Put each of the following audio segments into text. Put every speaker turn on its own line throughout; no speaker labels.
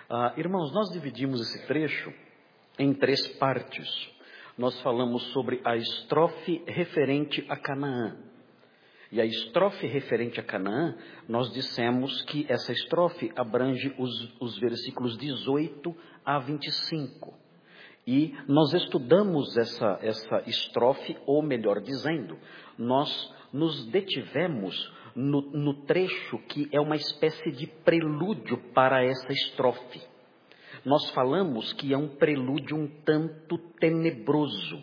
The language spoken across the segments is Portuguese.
Irmãos, nós dividimos esse trecho em 3 partes. Nós falamos sobre a estrofe referente a Canaã. E a estrofe referente a Canaã, nós dissemos que essa estrofe abrange os versículos 18 a 25. E nós estudamos essa estrofe, ou melhor dizendo, nós nos detivemos no trecho que é uma espécie de prelúdio para essa estrofe. Nós falamos que é um prelúdio um tanto tenebroso,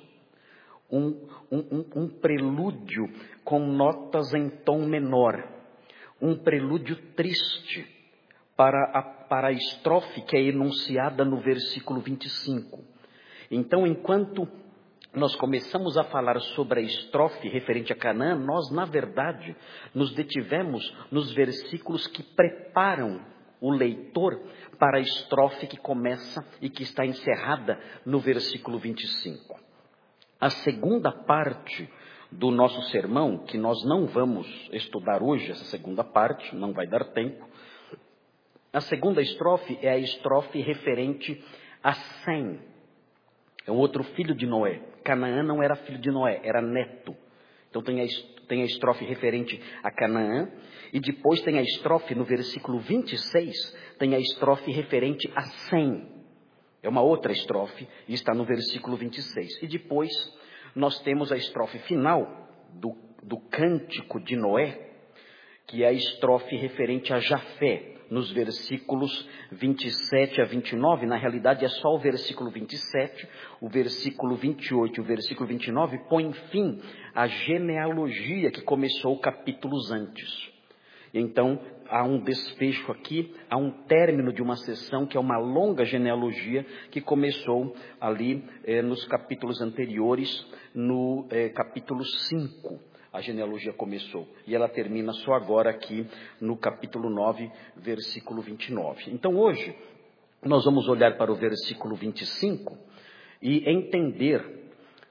um prelúdio com notas em tom menor, um prelúdio triste para a estrofe que é enunciada no versículo 25. Então, enquanto nós começamos a falar sobre a estrofe referente a Canaã, nós, na verdade, nos detivemos nos versículos que preparam o leitor para a estrofe que começa e que está encerrada no versículo 25. A segunda parte do nosso sermão, que nós não vamos estudar hoje, essa segunda parte, não vai dar tempo. A segunda estrofe é a estrofe referente a Sem. É um outro filho de Noé. Canaã não era filho de Noé, era neto. Então tem a estrofe referente a Canaã. E depois tem a estrofe no versículo 26, tem a estrofe referente a Sem. É uma outra estrofe e está no versículo 26. E depois nós temos a estrofe final do cântico de Noé, que é a estrofe referente a Jafé. Nos versículos 27 a 29, na realidade é só o versículo 27, o versículo 28 e o versículo 29 põem fim à genealogia que começou capítulos antes. Então, há um desfecho aqui, há um término de uma sessão que é uma longa genealogia que começou ali nos capítulos anteriores, no capítulo 5. A genealogia começou e ela termina só agora aqui no capítulo 9, versículo 29. Então hoje nós vamos olhar para o versículo 25 e entender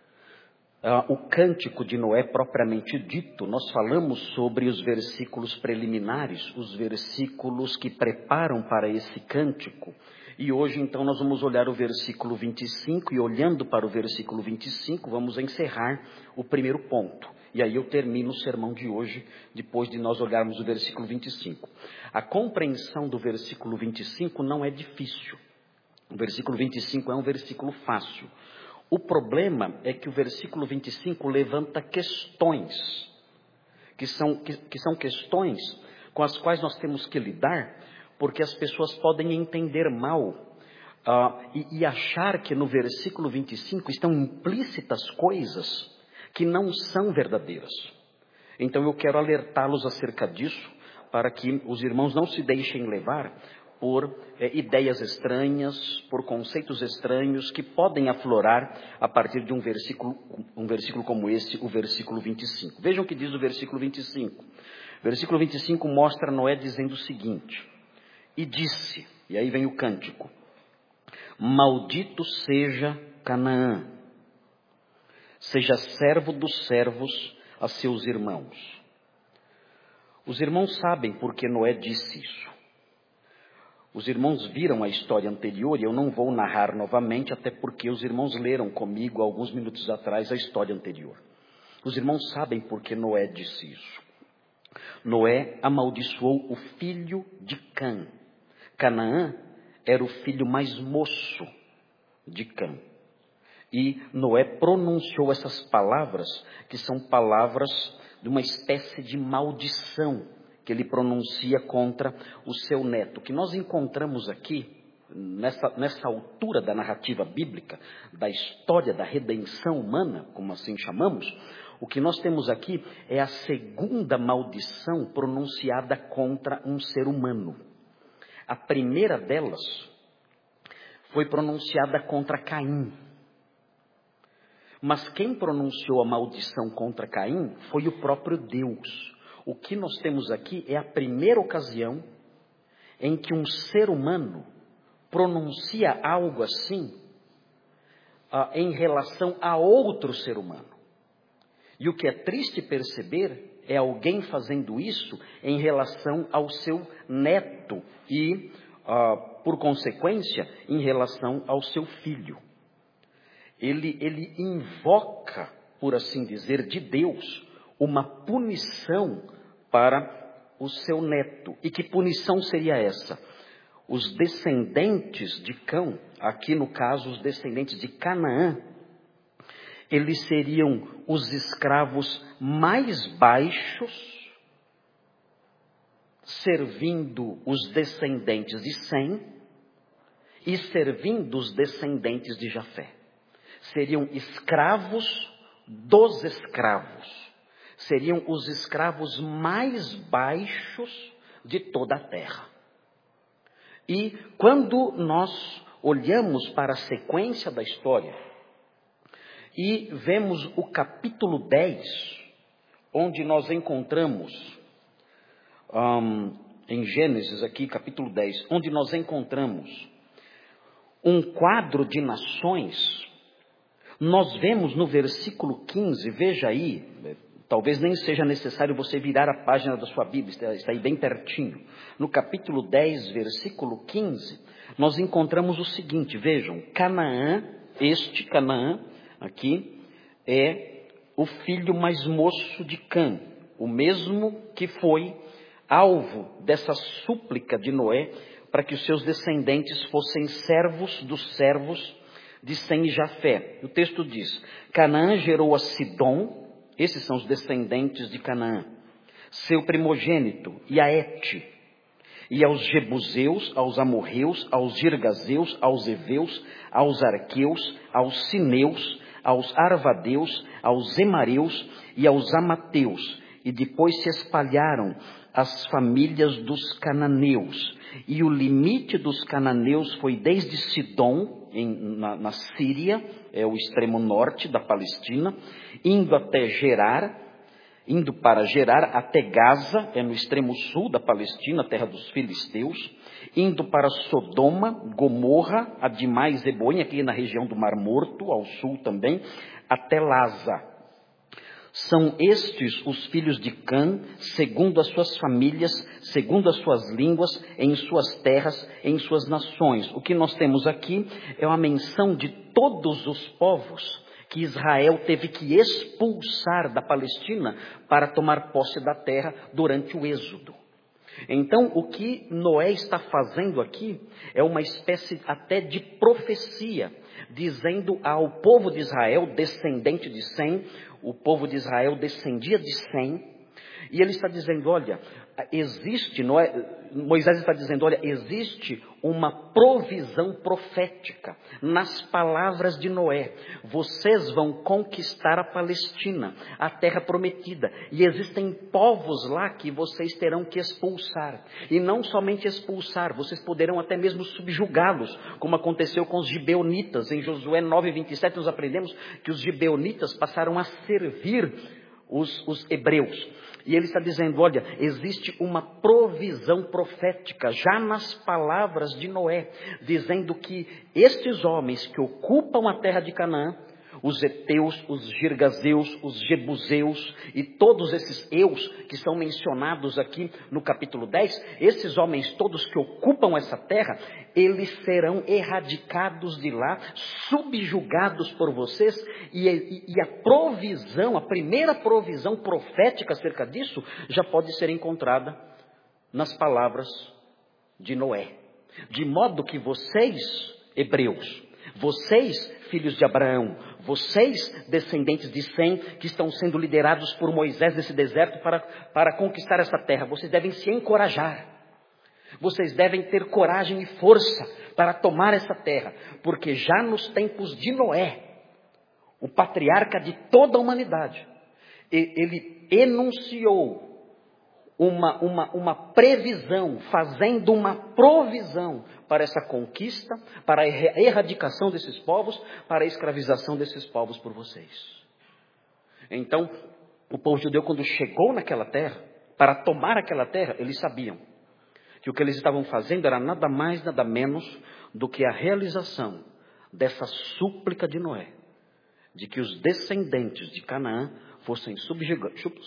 o cântico de Noé propriamente dito. Nós falamos sobre os versículos preliminares, os versículos que preparam para esse cântico. E hoje então nós vamos olhar o versículo 25 e olhando para o versículo 25 vamos encerrar o primeiro ponto. E aí eu termino o sermão de hoje, depois de nós olharmos o versículo 25. A compreensão do versículo 25 não é difícil. O versículo 25 é um versículo fácil. O problema é que o versículo 25 levanta questões, que são questões com as quais nós temos que lidar, porque as pessoas podem entender mal e achar que no versículo 25 estão implícitas coisas que não são verdadeiras. Então eu quero alertá-los acerca disso, para que os irmãos não se deixem levar por ideias estranhas, por conceitos estranhos que podem aflorar a partir de um versículo como esse, o versículo 25. Vejam o que diz o versículo 25. O versículo 25 mostra Noé dizendo o seguinte: e disse, e aí vem o cântico: maldito seja Canaã, seja servo dos servos a seus irmãos. Os irmãos sabem por que Noé disse isso. Os irmãos viram a história anterior e eu não vou narrar novamente, até porque os irmãos leram comigo alguns minutos atrás a história anterior. Os irmãos sabem por que Noé disse isso. Noé amaldiçoou o filho de Cã. Canaã era o filho mais moço de Cã. E Noé pronunciou essas palavras, que são palavras de uma espécie de maldição, que ele pronuncia contra o seu neto. O que nós encontramos aqui, nessa altura da narrativa bíblica, da história da redenção humana, como assim chamamos, o que nós temos aqui é a segunda maldição pronunciada contra um ser humano. A primeira delas foi pronunciada contra Caim. Mas quem pronunciou a maldição contra Caim foi o próprio Deus. O que nós temos aqui é a primeira ocasião em que um ser humano pronuncia algo assim em relação a outro ser humano. E o que é triste perceber é alguém fazendo isso em relação ao seu neto e por consequência, em relação ao seu filho. Ele invoca, por assim dizer, de Deus, uma punição para o seu neto. E que punição seria essa? Os descendentes de Cão, aqui no caso os descendentes de Canaã, eles seriam os escravos mais baixos, servindo os descendentes de Sem e servindo os descendentes de Jafé. Seriam escravos dos escravos. Seriam os escravos mais baixos de toda a terra. E quando nós olhamos para a sequência da história e vemos o capítulo 10, onde nós encontramos, em Gênesis aqui, capítulo 10, onde nós encontramos um quadro de nações, nós vemos no versículo 15, veja aí, talvez nem seja necessário você virar a página da sua Bíblia, está aí bem pertinho. No capítulo 10, versículo 15, nós encontramos o seguinte, vejam, Canaã, este Canaã aqui, é o filho mais moço de Cã, o mesmo que foi alvo dessa súplica de Noé, para que os seus descendentes fossem servos dos servos de Sem e Jafé. O texto diz, Canaã gerou a Sidom, esses são os descendentes de Canaã, seu primogênito, e a Et, e aos Jebuseus, aos Amorreus, aos Girgazeus, aos Eveus, aos Arqueus, aos Sineus, aos Arvadeus, aos Emareus e aos Amateus, e depois se espalharam as famílias dos cananeus, e o limite dos cananeus foi desde Sidom, na Síria, é o extremo norte da Palestina, indo para Gerar até Gaza, é no extremo sul da Palestina, terra dos filisteus, indo para Sodoma, Gomorra, Adimá e Zeboim, aqui na região do Mar Morto, ao sul também, até Laza. São estes os filhos de Cã, segundo as suas famílias, segundo as suas línguas, em suas terras, em suas nações. O que nós temos aqui é uma menção de todos os povos que Israel teve que expulsar da Palestina para tomar posse da terra durante o êxodo. Então, o que Noé está fazendo aqui é uma espécie até de profecia, dizendo ao povo de Israel, descendente de Sem, o povo de Israel descendia de Sem, e ele está dizendo, olha, Moisés está dizendo, olha, existe uma provisão profética nas palavras de Noé. Vocês vão conquistar a Palestina, a terra prometida, e existem povos lá que vocês terão que expulsar, e não somente expulsar, vocês poderão até mesmo subjugá-los, como aconteceu com os gibeonitas. Em Josué 9:27 nós aprendemos que os gibeonitas passaram a servir os hebreus. E ele está dizendo, olha, existe uma provisão profética, já nas palavras de Noé, dizendo que estes homens que ocupam a terra de Canaã, os heteus, os girgazeus, os jebuseus e todos esses eus que são mencionados aqui no capítulo 10, esses homens todos que ocupam essa terra, eles serão erradicados de lá, subjugados por vocês, e a provisão, a primeira provisão profética acerca disso, já pode ser encontrada nas palavras de Noé. De modo que vocês, hebreus, vocês, filhos de Abraão, vocês, descendentes de Sem, que estão sendo liderados por Moisés nesse deserto para conquistar essa terra, vocês devem se encorajar. Vocês devem ter coragem e força para tomar essa terra, porque já nos tempos de Noé, o patriarca de toda a humanidade, ele enunciou uma previsão, fazendo uma provisão para essa conquista, para a erradicação desses povos, para a escravização desses povos por vocês. Então, o povo judeu, quando chegou naquela terra, para tomar aquela terra, eles sabiam que o que eles estavam fazendo era nada mais, nada menos do que a realização dessa súplica de Noé, de que os descendentes de Canaã fossem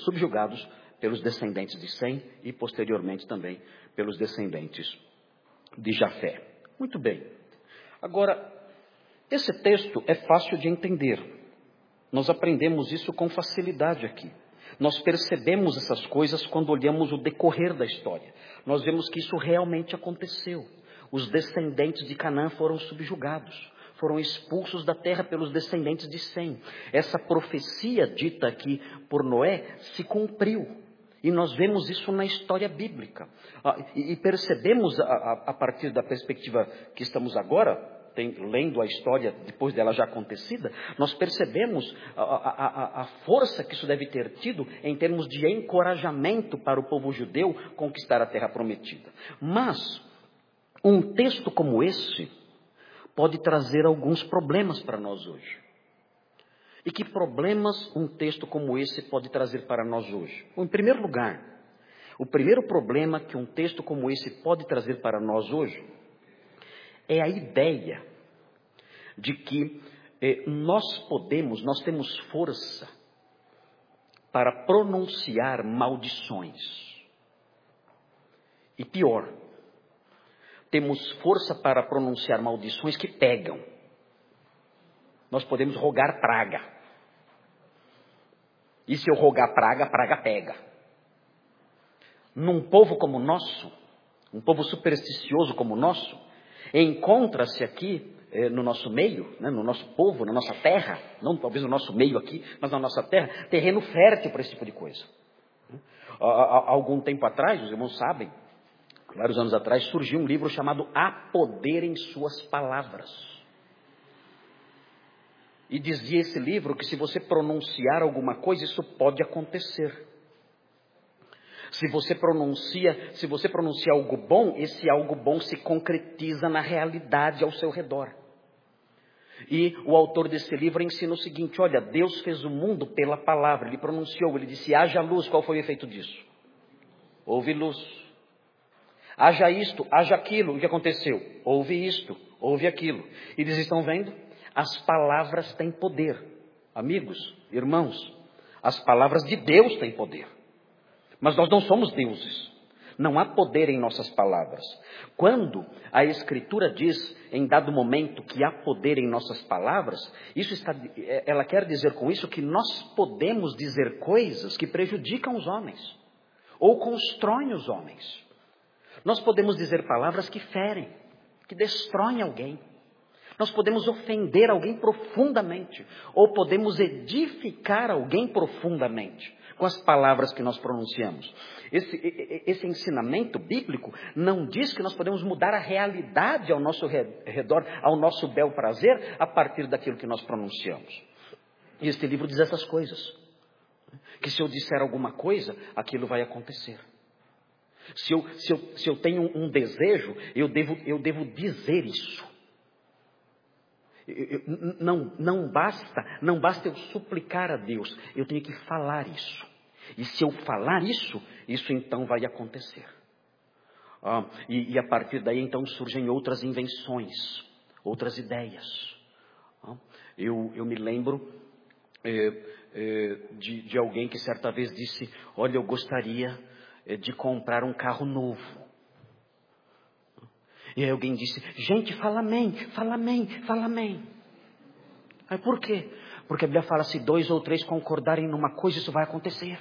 subjugados pelos descendentes de Sem e posteriormente também pelos descendentes de Jafé. Muito bem. Agora, esse texto é fácil de entender. Nós aprendemos isso com facilidade aqui. Nós percebemos essas coisas quando olhamos o decorrer da história. Nós vemos que isso realmente aconteceu. Os descendentes de Canaã foram subjugados, foram expulsos da terra pelos descendentes de Sem. Essa profecia dita aqui por Noé se cumpriu. E nós vemos isso na história bíblica. E percebemos, a partir da perspectiva que estamos agora, lendo a história depois dela já acontecida, nós percebemos a força que isso deve ter tido em termos de encorajamento para o povo judeu conquistar a terra prometida. Mas um texto como esse pode trazer alguns problemas para nós hoje. E que problemas um texto como esse pode trazer para nós hoje? Bom, em primeiro lugar, o primeiro problema que um texto como esse pode trazer para nós hoje é a ideia de que nós temos força para pronunciar maldições. E pior, temos força para pronunciar maldições que pegam. Nós podemos rogar praga. E se eu rogar praga, a praga pega. Num povo como o nosso, um povo supersticioso como o nosso, encontra-se aqui no nosso meio, né, no nosso povo, na nossa terra, não talvez no nosso meio aqui, mas na nossa terra, terreno fértil para esse tipo de coisa. Há algum tempo atrás, os irmãos sabem, vários anos atrás, surgiu um livro chamado Há Poder em Suas Palavras. E dizia esse livro que se você pronunciar alguma coisa, isso pode acontecer. Se você pronuncia algo bom, esse algo bom se concretiza na realidade ao seu redor. E o autor desse livro ensina o seguinte: olha, Deus fez o mundo pela palavra, ele pronunciou, ele disse, haja luz, qual foi o efeito disso? Houve luz. Haja isto, haja aquilo, o que aconteceu? Houve isto, houve aquilo. E eles estão vendo? As palavras têm poder. Amigos, irmãos, as palavras de Deus têm poder. Mas nós não somos deuses. Não há poder em nossas palavras. Quando a Escritura diz, em dado momento, que há poder em nossas palavras, ela quer dizer com isso que nós podemos dizer coisas que prejudicam os homens, ou constroem os homens. Nós podemos dizer palavras que ferem, que destroem alguém. Nós podemos ofender alguém profundamente, ou podemos edificar alguém profundamente, com as palavras que nós pronunciamos. Esse ensinamento bíblico não diz que nós podemos mudar a realidade ao nosso redor, ao nosso bel prazer, a partir daquilo que nós pronunciamos. E este livro diz essas coisas, que se eu disser alguma coisa, aquilo vai acontecer. Se eu tenho um desejo, eu devo dizer isso. Não basta eu suplicar a Deus, eu tenho que falar isso. E se eu falar isso então vai acontecer. E a partir daí então surgem outras invenções, outras ideias. Eu me lembro de alguém que certa vez disse, olha, eu gostaria de comprar um carro novo. E aí alguém disse, gente, fala amém, fala amém, fala amém. Aí por quê? Porque a Bíblia fala, se 2 ou 3 concordarem numa coisa, isso vai acontecer.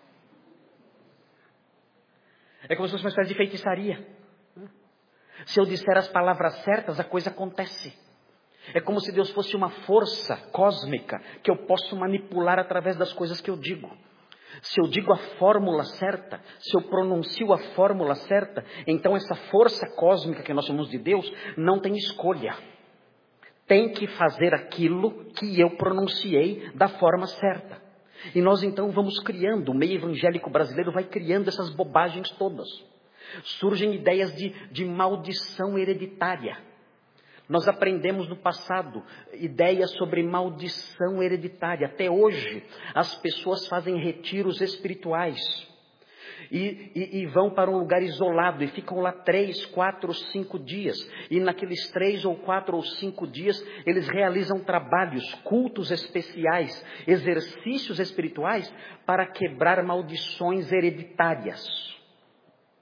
É como se fosse uma espécie de feitiçaria. Se eu disser as palavras certas, a coisa acontece. É como se Deus fosse uma força cósmica que eu posso manipular através das coisas que eu digo. Se eu digo a fórmula certa, se eu pronuncio a fórmula certa, então essa força cósmica que nós chamamos de Deus não tem escolha. Tem que fazer aquilo que eu pronunciei da forma certa. E nós então vamos criando, o meio evangélico brasileiro vai criando essas bobagens todas. Surgem ideias de maldição hereditária. Nós aprendemos no passado ideias sobre maldição hereditária. Até hoje, as pessoas fazem retiros espirituais e vão para um lugar isolado e ficam lá 3, 4, 5 dias. E naqueles 3 ou 4 ou 5 dias, eles realizam trabalhos, cultos especiais, exercícios espirituais para quebrar maldições hereditárias.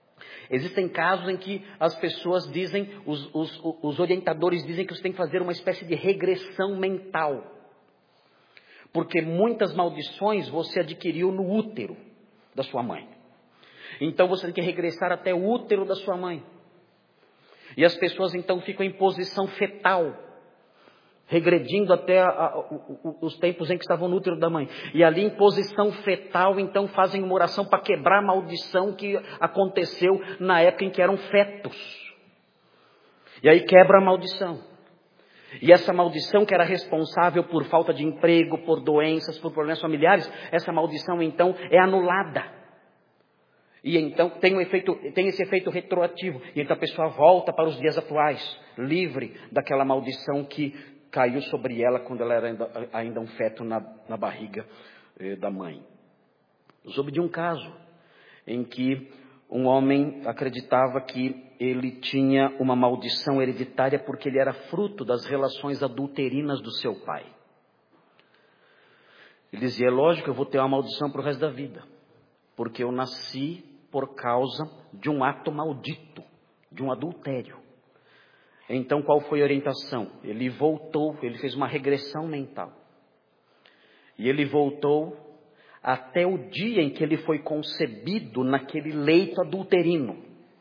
Existem casos em que as pessoas dizem, os orientadores dizem que você tem que fazer uma espécie de regressão mental. Porque muitas maldições você adquiriu no útero da sua mãe. Então você tem que regressar até o útero da sua mãe. E as pessoas então ficam em posição fetal, regredindo até os tempos em que estavam no útero da mãe. E ali em posição fetal, então fazem uma oração para quebrar a maldição que aconteceu na época em que eram fetos. E aí quebra a maldição. E essa maldição que era responsável por falta de emprego, por doenças, por problemas familiares, essa maldição então é anulada. E então tem esse efeito retroativo. E então a pessoa volta para os dias atuais, livre daquela maldição que caiu sobre ela quando ela era ainda um feto na barriga da mãe. Eu soube de um caso em que um homem acreditava que ele tinha uma maldição hereditária porque ele era fruto das relações adulterinas do seu pai. Ele dizia, é lógico, eu vou ter uma maldição para o resto da vida, porque eu nasci por causa de um ato maldito, de um adultério. Então qual foi a orientação? Ele voltou, ele fez uma regressão mental. E ele voltou até o dia em que ele foi concebido naquele leito adulterino.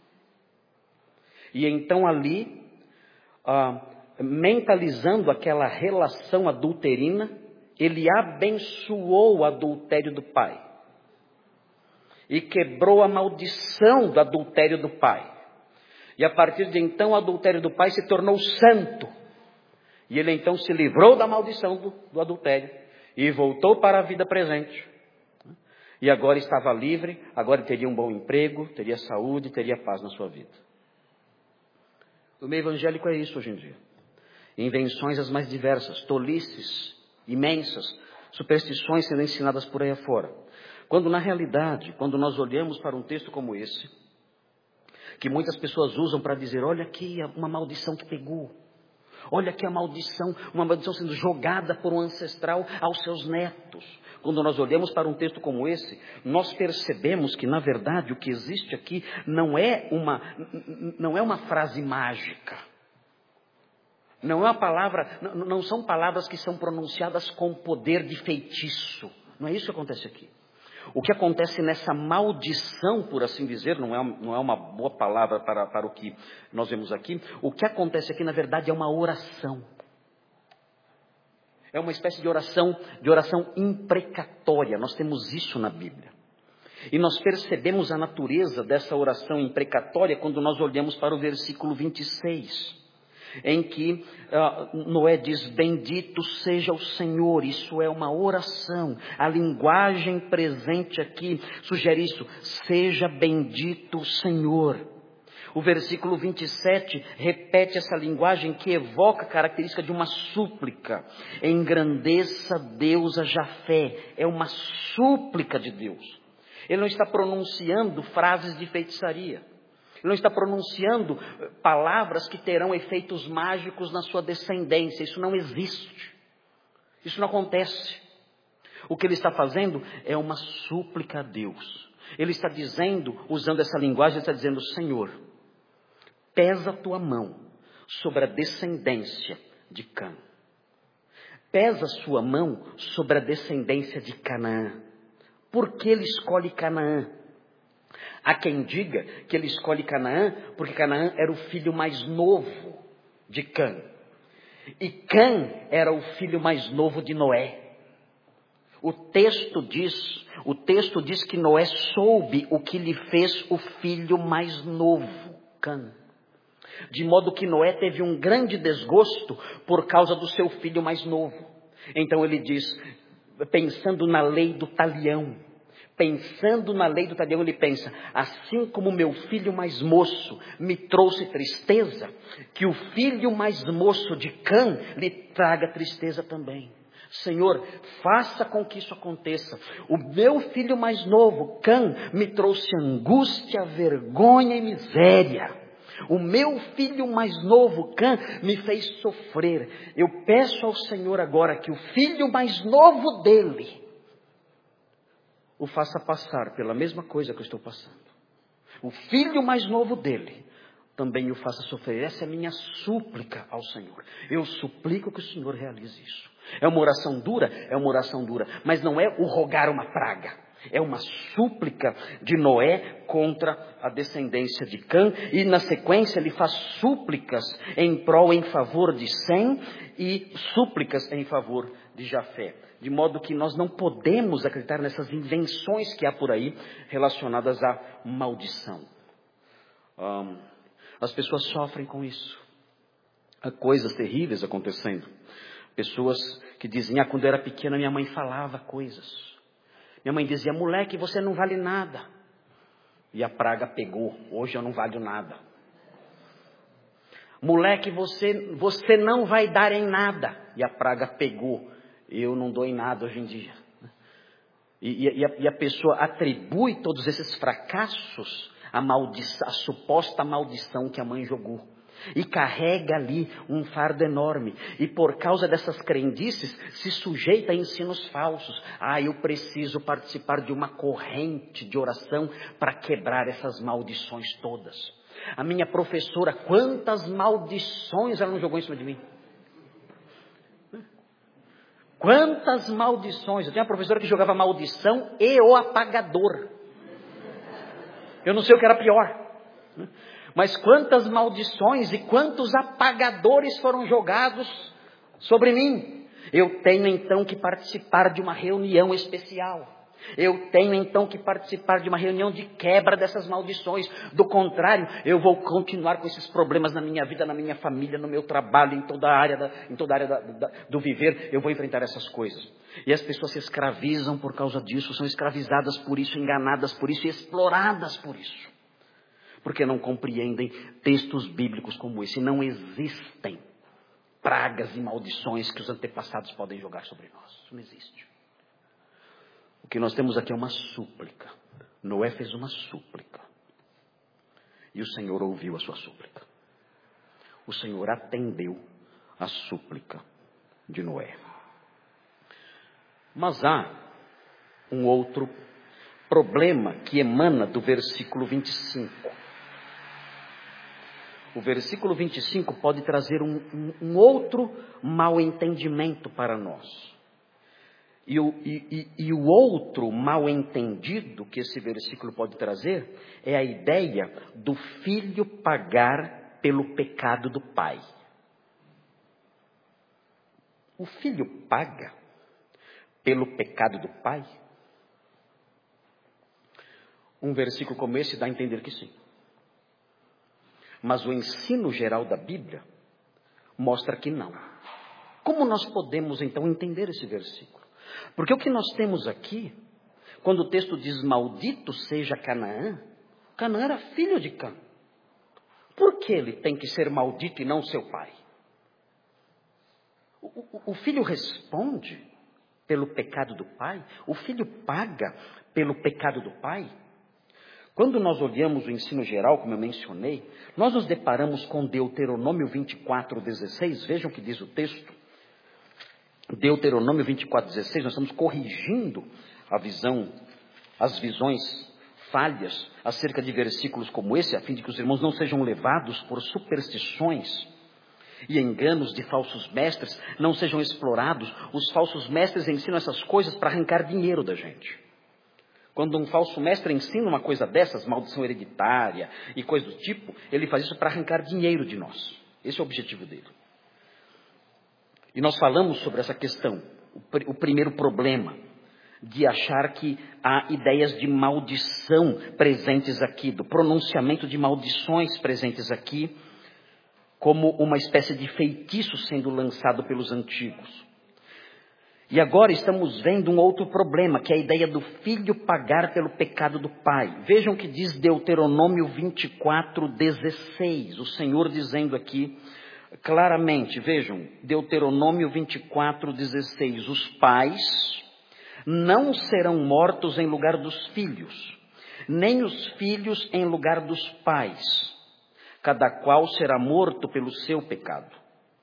E então ali, mentalizando aquela relação adulterina, ele abençoou o adultério do pai. E quebrou a maldição do adultério do pai. E a partir de então o adultério do pai se tornou santo. E ele então se livrou da maldição do adultério. E voltou para a vida presente. E agora estava livre, agora teria um bom emprego, teria saúde, teria paz na sua vida. O meio evangélico é isso hoje em dia. Invenções as mais diversas, tolices imensas, superstições sendo ensinadas por aí afora. Quando na realidade, quando nós olhamos para um texto como esse, que muitas pessoas usam para dizer, olha aqui uma maldição que pegou. Olha aqui uma maldição sendo jogada por um ancestral aos seus netos. Quando nós olhamos para um texto como esse, nós percebemos que na verdade o que existe aqui não é uma frase mágica. Não são palavras que são pronunciadas com poder de feitiço. Não é isso que acontece aqui. O que acontece nessa maldição, por assim dizer, não é uma boa palavra para o que nós vemos aqui. O que acontece aqui, na verdade, é uma oração. É uma espécie de oração imprecatória. Nós temos isso na Bíblia. E nós percebemos a natureza dessa oração imprecatória quando nós olhamos para o versículo 26. Em que Noé diz, bendito seja o Senhor. Isso é uma oração. A linguagem presente aqui sugere isso. Seja bendito o Senhor. O versículo 27 repete essa linguagem que evoca a característica de uma súplica. Engrandeça Deus a Jafé. É uma súplica de Deus. Ele não está pronunciando frases de feitiçaria. Ele não está pronunciando palavras que terão efeitos mágicos na sua descendência. Isso não existe. Isso não acontece. O que ele está fazendo é uma súplica a Deus. Ele está dizendo, usando essa linguagem, ele está dizendo, Senhor, pesa a tua mão sobre a descendência de Cã. Pesa a sua mão sobre a descendência de Canaã. Por que ele escolhe Canaã? Há quem diga que ele escolhe Canaã porque Canaã era o filho mais novo de Cã. E Cã era o filho mais novo de Noé. O texto diz que Noé soube o que lhe fez o filho mais novo, Cã. De modo que Noé teve um grande desgosto por causa do seu filho mais novo. Então ele diz, pensando na lei do talião, ele pensa, assim como meu filho mais moço me trouxe tristeza, que o filho mais moço de Cã lhe traga tristeza também. Senhor, faça com que isso aconteça. O meu filho mais novo, Cã, me trouxe angústia, vergonha e miséria. O meu filho mais novo, Cã, me fez sofrer. Eu peço ao Senhor agora que o filho mais novo dele o faça passar pela mesma coisa que eu estou passando. o filho mais novo dele, também o faça sofrer. Essa é a minha súplica ao Senhor. Eu suplico que o Senhor realize isso. É uma oração dura? É uma oração dura. Mas não é o rogar uma praga. É uma súplica de Noé contra a descendência de Cã. E na sequência ele faz súplicas em favor de Sem e súplicas em favor de Jafé. De modo que nós não podemos acreditar nessas invenções que há por aí relacionadas à maldição. As pessoas sofrem com isso. Há coisas terríveis acontecendo. Pessoas que dizem, quando eu era pequena minha mãe falava coisas. Minha mãe dizia, moleque, você não vale nada. E a praga pegou, hoje eu não valho nada. Moleque, você não vai dar em nada. E a praga pegou, eu não dou em nada hoje em dia. E a pessoa atribui todos esses fracassos à suposta maldição que a mãe jogou. E carrega ali um fardo enorme. E por causa dessas crendices, se sujeita a ensinos falsos. Eu preciso participar de uma corrente de oração para quebrar essas maldições todas. A minha professora, quantas maldições ela não jogou em cima de mim? Quantas maldições. Eu tinha uma professora que jogava maldição e o apagador. Eu não sei o que era pior. Mas quantas maldições e quantos apagadores foram jogados sobre mim. Eu tenho então que participar de uma reunião especial. Eu tenho então que participar de uma reunião de quebra dessas maldições. Do contrário, eu vou continuar com esses problemas na minha vida, na minha família, no meu trabalho, em toda a área do viver. Eu vou enfrentar essas coisas. E as pessoas se escravizam por causa disso, são escravizadas por isso, enganadas por isso e exploradas por isso. Porque não compreendem textos bíblicos como esse. Não existem pragas e maldições que os antepassados podem jogar sobre nós. Isso não existe. O que nós temos aqui é uma súplica. Noé fez uma súplica. E o Senhor ouviu a sua súplica. O Senhor atendeu a súplica de Noé. Mas há um outro problema que emana do versículo 25. O versículo 25 pode trazer um outro mal entendimento para nós. E o outro mal entendido que esse versículo pode trazer é a ideia do filho pagar pelo pecado do pai. O filho paga pelo pecado do pai? Um versículo como esse dá a entender que sim. Mas o ensino geral da Bíblia mostra que não. Como nós podemos então entender esse versículo? Porque o que nós temos aqui, quando o texto diz maldito seja Canaã, Canaã era filho de Cã. Por que ele tem que ser maldito e não seu pai? O filho responde pelo pecado do pai? O filho paga pelo pecado do pai? Quando nós olhamos o ensino geral, como eu mencionei, nós nos deparamos com Deuteronômio 24:16. Vejam o que diz o texto. Deuteronômio 24:16, nós estamos corrigindo as visões falhas acerca de versículos como esse, a fim de que os irmãos não sejam levados por superstições e enganos de falsos mestres, não sejam explorados. Os falsos mestres ensinam essas coisas para arrancar dinheiro da gente. Quando um falso mestre ensina uma coisa dessas, maldição hereditária e coisa do tipo, ele faz isso para arrancar dinheiro de nós. Esse é o objetivo dele. E nós falamos sobre essa questão, o primeiro problema, de achar que há ideias de maldição presentes aqui, do pronunciamento de maldições presentes aqui, como uma espécie de feitiço sendo lançado pelos antigos. E agora estamos vendo um outro problema, que é a ideia do filho pagar pelo pecado do pai. Vejam o que diz Deuteronômio 24:16, o Senhor dizendo aqui claramente, vejam, Deuteronômio 24:16, os pais não serão mortos em lugar dos filhos, nem os filhos em lugar dos pais, cada qual será morto pelo seu pecado.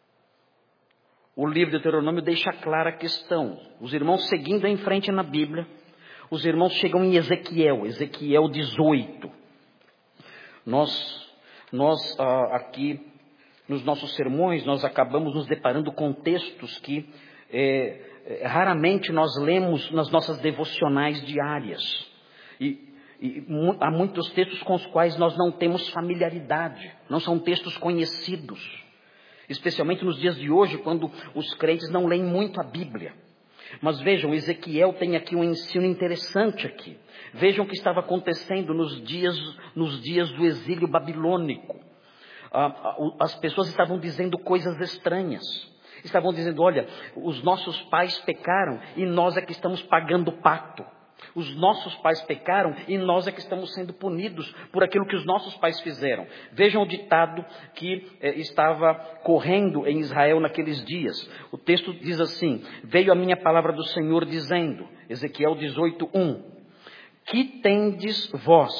O livro de Deuteronômio deixa clara a questão. Os irmãos seguindo em frente na Bíblia, os irmãos chegam em Ezequiel 18. Nós aqui, nos nossos sermões, nós acabamos nos deparando com textos que raramente nós lemos nas nossas devocionais diárias. E há muitos textos com os quais nós não temos familiaridade, não são textos conhecidos. Especialmente nos dias de hoje, quando os crentes não leem muito a Bíblia. Mas vejam, Ezequiel tem aqui um ensino interessante aqui. Vejam o que estava acontecendo nos dias do exílio babilônico. As pessoas estavam dizendo coisas estranhas. Estavam dizendo, olha, os nossos pais pecaram e nós é que estamos pagando o pato. Os nossos pais pecaram e nós é que estamos sendo punidos por aquilo que os nossos pais fizeram. Vejam o ditado que estava correndo em Israel naqueles dias. O texto diz assim: veio a minha palavra do Senhor dizendo, Ezequiel 18:1, que tendes vós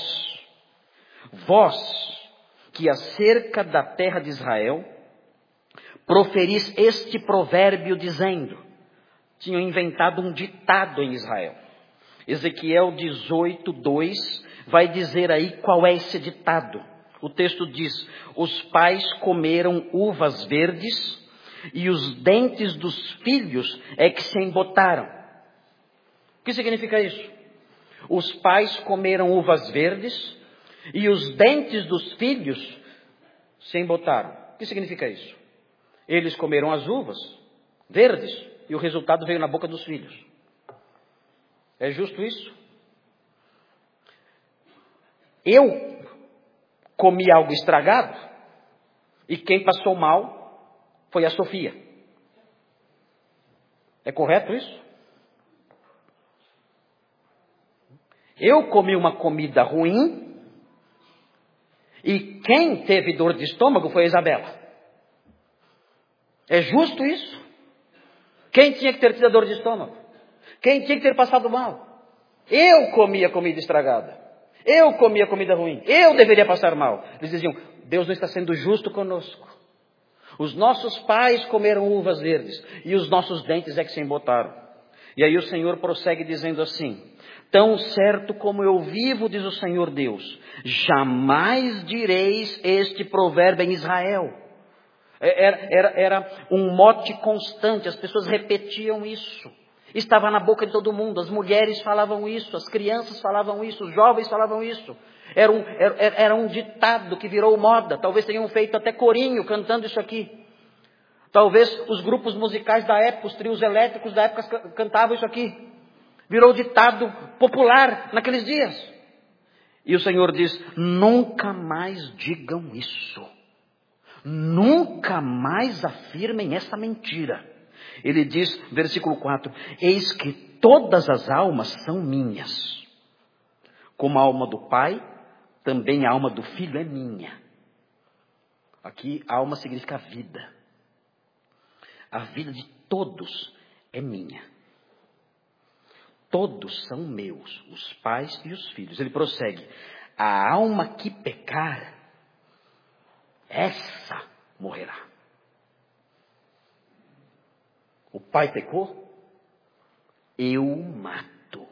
que acerca da terra de Israel proferis este provérbio dizendo. Tinham inventado um ditado em Israel. Ezequiel 18:2 vai dizer aí qual é esse ditado. O texto diz: os pais comeram uvas verdes e os dentes dos filhos é que se embotaram. O que significa isso? Os pais comeram uvas verdes e os dentes dos filhos se embotaram. O que significa isso? Eles comeram as uvas verdes e o resultado veio na boca dos filhos. É justo isso? Eu comi algo estragado e quem passou mal foi a Sofia. É correto isso? Eu comi uma comida ruim e quem teve dor de estômago foi a Isabela. É justo isso? Quem tinha que ter tido a dor de estômago? Quem tinha que ter passado mal? Eu comi a comida estragada. Eu comi a comida ruim. Eu deveria passar mal. Eles diziam, Deus não está sendo justo conosco. Os nossos pais comeram uvas verdes e os nossos dentes é que se embotaram. E aí o Senhor prossegue dizendo assim: tão certo como eu vivo, diz o Senhor Deus, jamais direis este provérbio em Israel. Era um mote constante, as pessoas repetiam isso. Estava na boca de todo mundo, as mulheres falavam isso, as crianças falavam isso, os jovens falavam isso. Era um ditado que virou moda, talvez tenham feito até corinho cantando isso aqui. Talvez os grupos musicais da época, os trios elétricos da época cantavam isso aqui. Virou ditado popular naqueles dias. E o Senhor diz, nunca mais digam isso. Nunca mais afirmem essa mentira. Ele diz, versículo 4, eis que todas as almas são minhas. Como a alma do pai, também a alma do filho é minha. Aqui, alma significa vida. A vida de todos é minha. Todos são meus, os pais e os filhos. Ele prossegue, a alma que pecar, essa morrerá. O pai pecou? Eu o mato.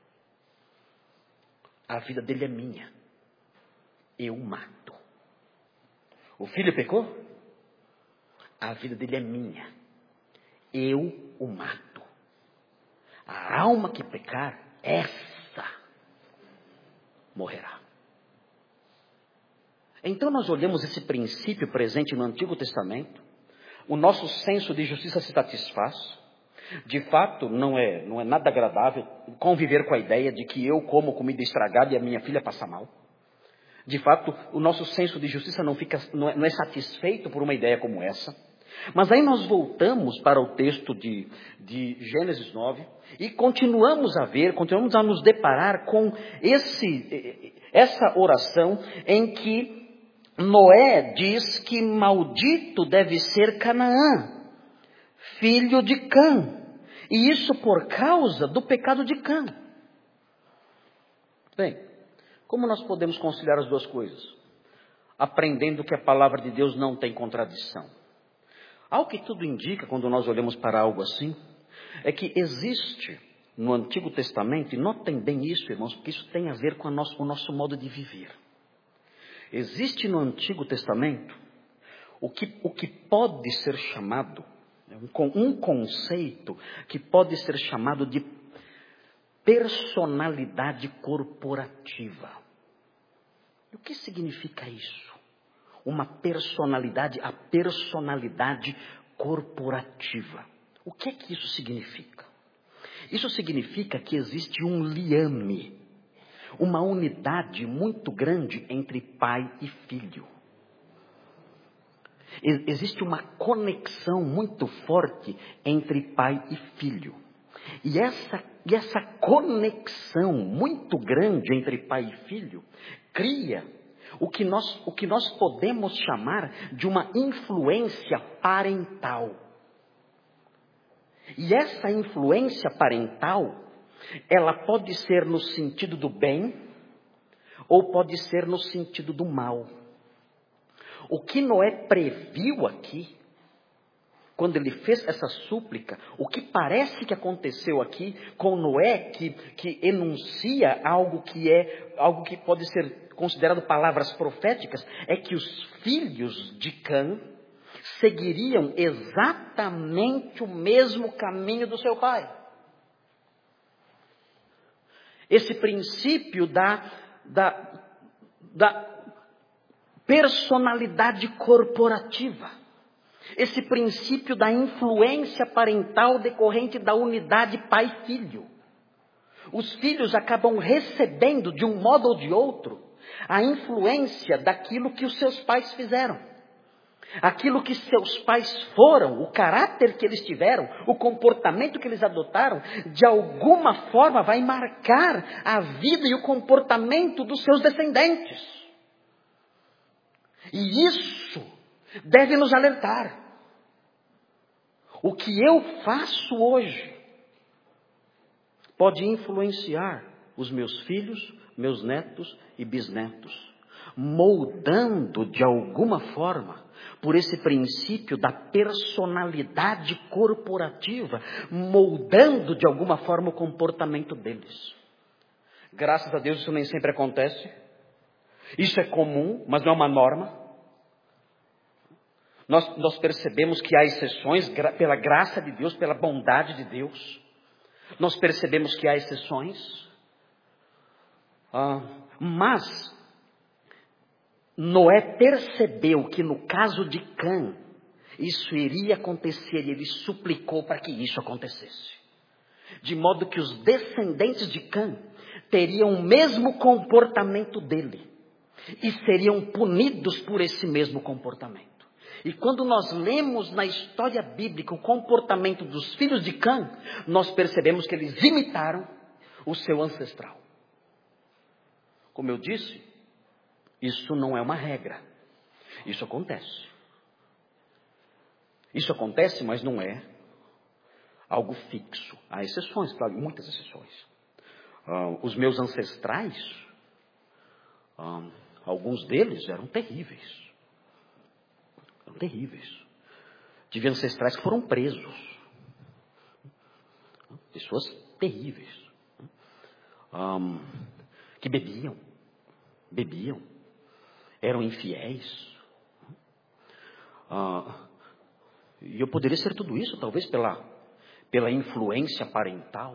A vida dele é minha. Eu o mato. O filho pecou? A vida dele é minha. Eu o mato. A alma que pecar, essa morrerá. Então nós olhamos esse princípio presente no Antigo Testamento. O nosso senso de justiça se satisfaz. De fato, não é nada agradável conviver com a ideia de que eu como comida estragada e a minha filha passa mal. De fato, o nosso senso de justiça não é satisfeito por uma ideia como essa. Mas aí nós voltamos para o texto de Gênesis 9 e continuamos a nos deparar com essa oração em que Noé diz que maldito deve ser Canaã, filho de Cã, e isso por causa do pecado de Cã. Bem, como nós podemos conciliar as duas coisas? Aprendendo que a palavra de Deus não tem contradição. Ao que tudo indica, quando nós olhamos para algo assim, é que existe no Antigo Testamento, e notem bem isso, irmãos, porque isso tem a ver com o nosso modo de viver. Existe no Antigo Testamento o que pode ser chamado, um conceito que pode ser chamado de personalidade corporativa. E o que significa isso? Uma personalidade, a personalidade corporativa. O que é que isso significa? Isso significa que existe um liame, uma unidade muito grande entre pai e filho. Existe uma conexão muito forte entre pai e filho. E essa conexão muito grande entre pai e filho cria o que nós podemos chamar de uma influência parental. E essa influência parental, ela pode ser no sentido do bem ou pode ser no sentido do mal. O que Noé previu aqui, quando ele fez essa súplica, o que parece que aconteceu aqui com Noé, que enuncia algo que pode ser considerado palavras proféticas, é que os filhos de Cã seguiriam exatamente o mesmo caminho do seu pai. Esse princípio da personalidade corporativa. Esse princípio da influência parental decorrente da unidade pai-filho. Os filhos acabam recebendo, de um modo ou de outro, a influência daquilo que os seus pais fizeram. Aquilo que seus pais foram, o caráter que eles tiveram, o comportamento que eles adotaram, de alguma forma vai marcar a vida e o comportamento dos seus descendentes. E isso deve nos alertar. O que eu faço hoje pode influenciar os meus filhos, meus netos e bisnetos, moldando de alguma forma, por esse princípio da personalidade corporativa, moldando de alguma forma o comportamento deles. Graças a Deus isso nem sempre acontece. Isso é comum, mas não é uma norma. Nós percebemos que há exceções, pela graça de Deus, pela bondade de Deus. Nós percebemos que há exceções. Mas Noé percebeu que no caso de Cã, isso iria acontecer e ele suplicou para que isso acontecesse. De modo que os descendentes de Cã teriam o mesmo comportamento dele e seriam punidos por esse mesmo comportamento. E quando nós lemos na história bíblica o comportamento dos filhos de Cã, nós percebemos que eles imitaram o seu ancestral. Como eu disse, isso não é uma regra. Isso acontece. Isso acontece, mas não é algo fixo. Há exceções, claro, muitas exceções. Os meus ancestrais, alguns deles eram terríveis. Eram terríveis. Tive ancestrais que foram presos. Pessoas terríveis. Que bebiam. Eram infiéis. E eu poderia ser tudo isso, talvez pela influência parental.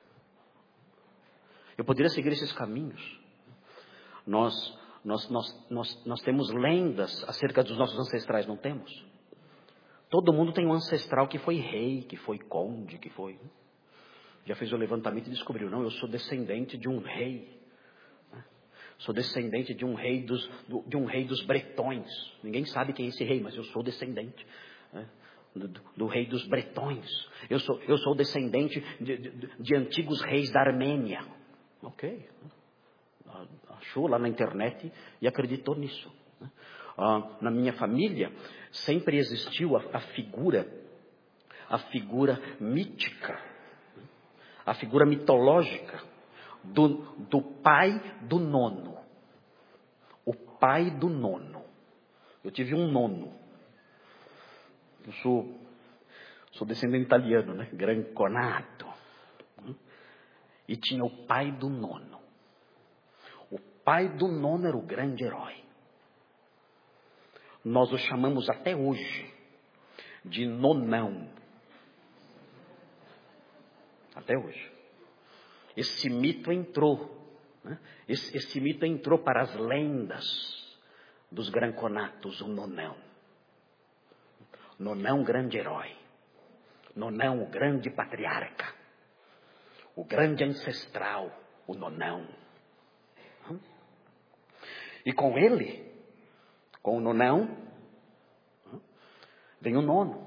Eu poderia seguir esses caminhos. Nós temos lendas acerca dos nossos ancestrais, não temos? Todo mundo tem um ancestral que foi rei, que foi conde, que foi... Já fez o levantamento e descobriu, não, eu sou descendente de um rei. Sou descendente de um rei dos bretões. Ninguém sabe quem é esse rei, mas eu sou descendente, né, do rei dos bretões. Eu sou descendente de antigos reis da Armênia. Ok. Achou lá na internet e acreditou nisso. Na minha família sempre existiu a figura mítica, a figura mitológica do pai do nono. O pai do nono. Eu tive um nono. Eu sou descendente italiano, né? Granconato. E tinha o pai do nono. O pai do nono era o grande herói. Nós o chamamos até hoje de nonão. Até hoje. Esse mito entrou, né? Esse mito entrou para as lendas dos Granconatos, o nonão. Nonão, grande herói. Nonão, o grande patriarca. O grande ancestral, o nonão. E com ele, com o nonão, vem o nono,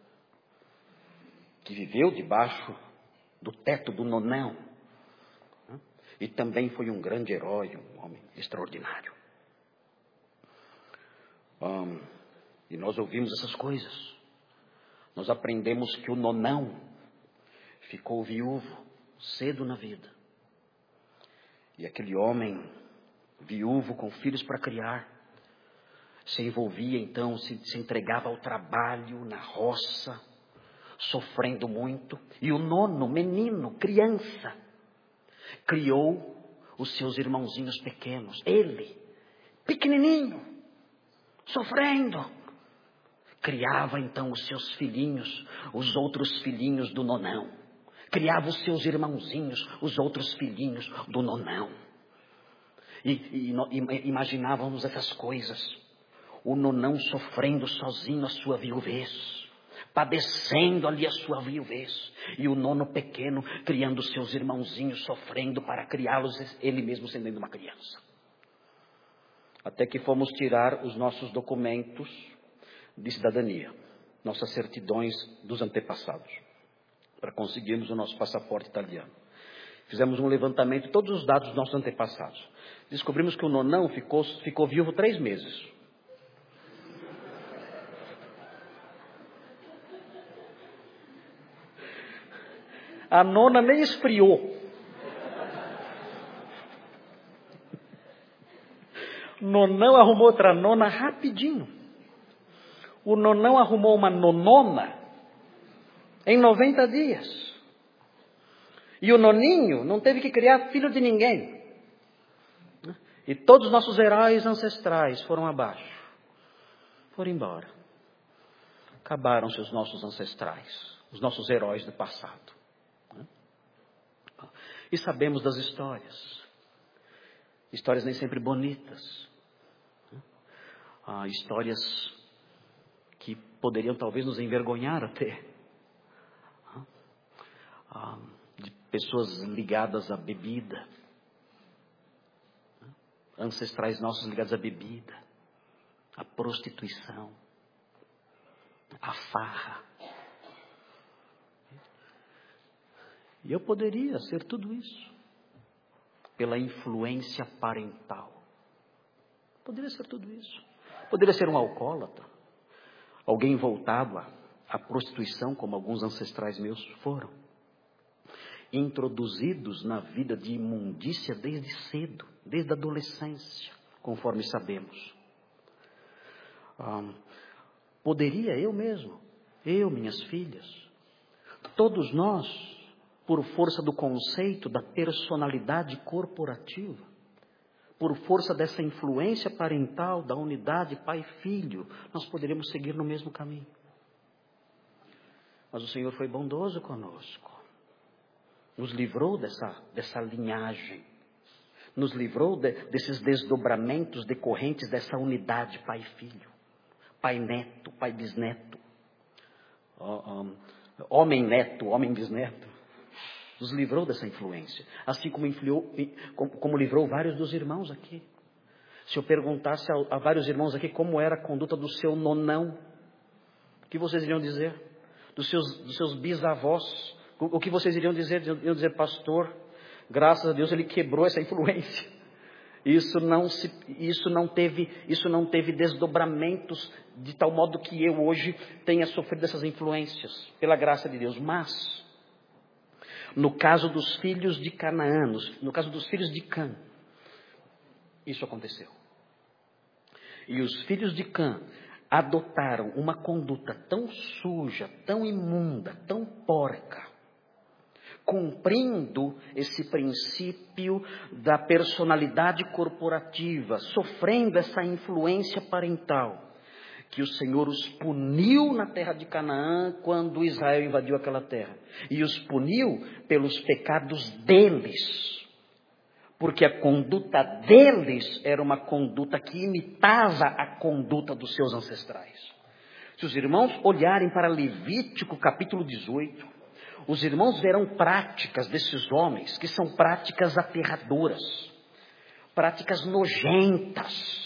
que viveu debaixo do teto do nonão. E também foi um grande herói, um homem extraordinário. E nós ouvimos essas coisas. Nós aprendemos que o nonão ficou viúvo cedo na vida. E aquele homem viúvo com filhos para criar, se envolvia então, se entregava ao trabalho na roça, sofrendo muito. E o nono, menino, criança, criou os seus irmãozinhos pequenos. Ele, pequenininho, sofrendo, criava então os seus filhinhos, os outros filhinhos do nonão. Criava os seus irmãozinhos, os outros filhinhos do nonão. E imaginávamos essas coisas. O nonão sofrendo sozinho a sua viuvez, padecendo ali a sua viuvez. E o nono pequeno criando os seus irmãozinhos, sofrendo para criá-los, ele mesmo sendo uma criança. Até que fomos tirar os nossos documentos de cidadania, nossas certidões dos antepassados, para conseguirmos o nosso passaporte italiano. Fizemos um levantamento de todos os dados dos nossos antepassados. Descobrimos que o nonão ficou viúvo 3 meses. A nona nem esfriou. O nonão arrumou outra nona rapidinho. O nonão arrumou uma nonona em 90 dias. E o noninho não teve que criar filho de ninguém. E todos os nossos heróis ancestrais foram abaixo. Foram embora. Acabaram-se os nossos ancestrais, os nossos heróis do passado. E sabemos das histórias. Histórias nem sempre bonitas. Histórias que poderiam talvez nos envergonhar até. De pessoas ligadas à bebida. Ancestrais nossos ligados à bebida, à prostituição, à farra. E eu poderia ser tudo isso, pela influência parental. Poderia ser tudo isso. Poderia ser um alcoólatra, alguém voltado à prostituição, como alguns ancestrais meus foram. Introduzidos na vida de imundícia desde cedo, desde a adolescência, conforme sabemos. Poderia eu mesmo, eu, minhas filhas, todos nós, por força do conceito da personalidade corporativa, por força dessa influência parental, da unidade pai-filho, nós poderíamos seguir no mesmo caminho. Mas o Senhor foi bondoso conosco. Nos livrou dessa linhagem. Nos livrou desses desdobramentos decorrentes dessa unidade pai-filho. Pai-neto, pai-bisneto. Homem-neto, homem-bisneto. Nos livrou dessa influência. Assim como livrou vários dos irmãos aqui. Se eu perguntasse a vários irmãos aqui como era a conduta do seu nonão, o que vocês iriam dizer? Dos seus bisavós, o que vocês iriam dizer? Iriam dizer, pastor, graças a Deus ele quebrou essa influência. Isso não teve desdobramentos de tal modo que eu hoje tenha sofrido dessas influências, pela graça de Deus. Mas, no caso dos filhos de Canaã, no caso dos filhos de Cã, isso aconteceu. E os filhos de Cã adotaram uma conduta tão suja, tão imunda, tão porca, cumprindo esse princípio da personalidade corporativa, sofrendo essa influência parental, que o Senhor os puniu na terra de Canaã quando Israel invadiu aquela terra. E os puniu pelos pecados deles, porque a conduta deles era uma conduta que imitava a conduta dos seus ancestrais. Se os irmãos olharem para Levítico capítulo 18, os irmãos verão práticas desses homens que são práticas aterradoras, práticas nojentas.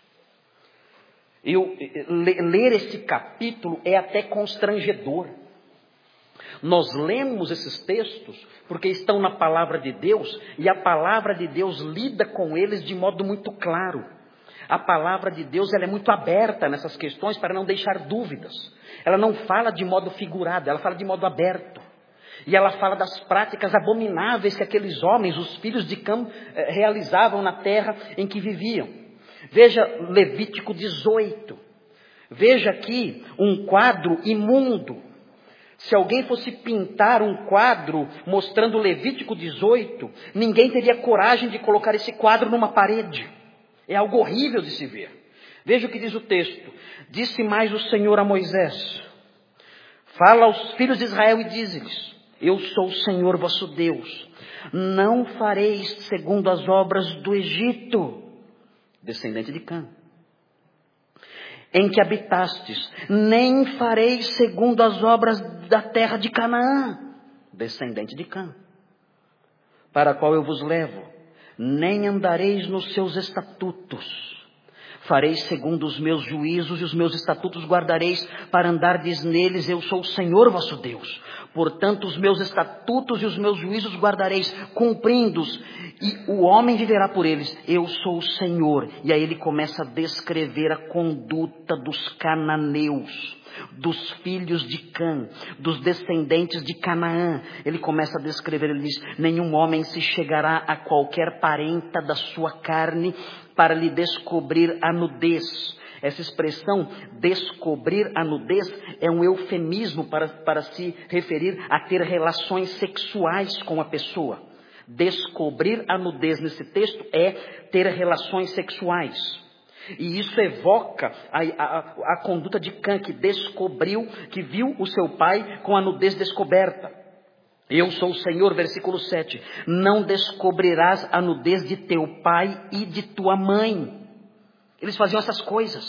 Ler esse capítulo é até constrangedor. Nós lemos esses textos porque estão na palavra de Deus, e a palavra de Deus lida com eles de modo muito claro. A palavra de Deus ela é muito aberta nessas questões para não deixar dúvidas. Ela não fala de modo figurado, ela fala de modo aberto. E ela fala das práticas abomináveis que aqueles homens, os filhos de Cã, realizavam na terra em que viviam. Veja Levítico 18. Veja aqui um quadro imundo. Se alguém fosse pintar um quadro mostrando Levítico 18, ninguém teria coragem de colocar esse quadro numa parede. É algo horrível de se ver. Veja o que diz o texto. Disse mais o Senhor a Moisés: fala aos filhos de Israel e dize-lhes: eu sou o Senhor vosso Deus. Não fareis segundo as obras do Egito, descendente de Cã, em que habitastes, nem fareis segundo as obras da terra de Canaã, descendente de Cã, para a qual eu vos levo, nem andareis nos seus estatutos. Fareis segundo os meus juízos e os meus estatutos guardareis para andardes neles, eu sou o Senhor vosso Deus. Portanto, os meus estatutos e os meus juízos guardareis, cumprindo-os, e o homem viverá por eles. Eu sou o Senhor. E aí ele começa a descrever a conduta dos cananeus, dos filhos de Cã, dos descendentes de Canaã. Ele começa a descrever, ele diz: nenhum homem se chegará a qualquer parenta da sua carne para lhe descobrir a nudez. Essa expressão, descobrir a nudez, é um eufemismo para se referir a ter relações sexuais com a pessoa. Descobrir a nudez nesse texto é ter relações sexuais. E isso evoca a conduta de Cã, que descobriu, que viu o seu pai com a nudez descoberta. Eu sou o Senhor, versículo 7. Não descobrirás a nudez de teu pai e de tua mãe. Eles faziam essas coisas.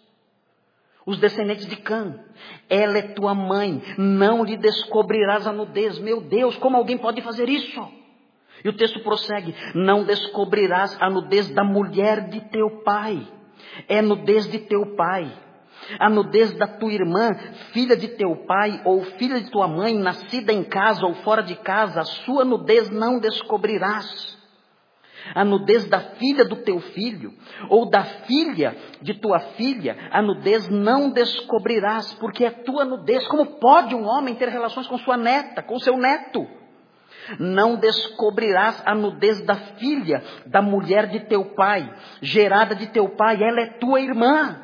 Os descendentes de Cã. Ela é tua mãe, não lhe descobrirás a nudez. Meu Deus, como alguém pode fazer isso? E o texto prossegue: não descobrirás a nudez da mulher de teu pai. É nudez de teu pai. A nudez da tua irmã, filha de teu pai ou filha de tua mãe, nascida em casa ou fora de casa, a sua nudez não descobrirás. A nudez da filha do teu filho, ou da filha de tua filha, a nudez não descobrirás, porque é tua nudez. Como pode um homem ter relações com sua neta, com seu neto? Não descobrirás a nudez da filha, da mulher de teu pai, gerada de teu pai, ela é tua irmã.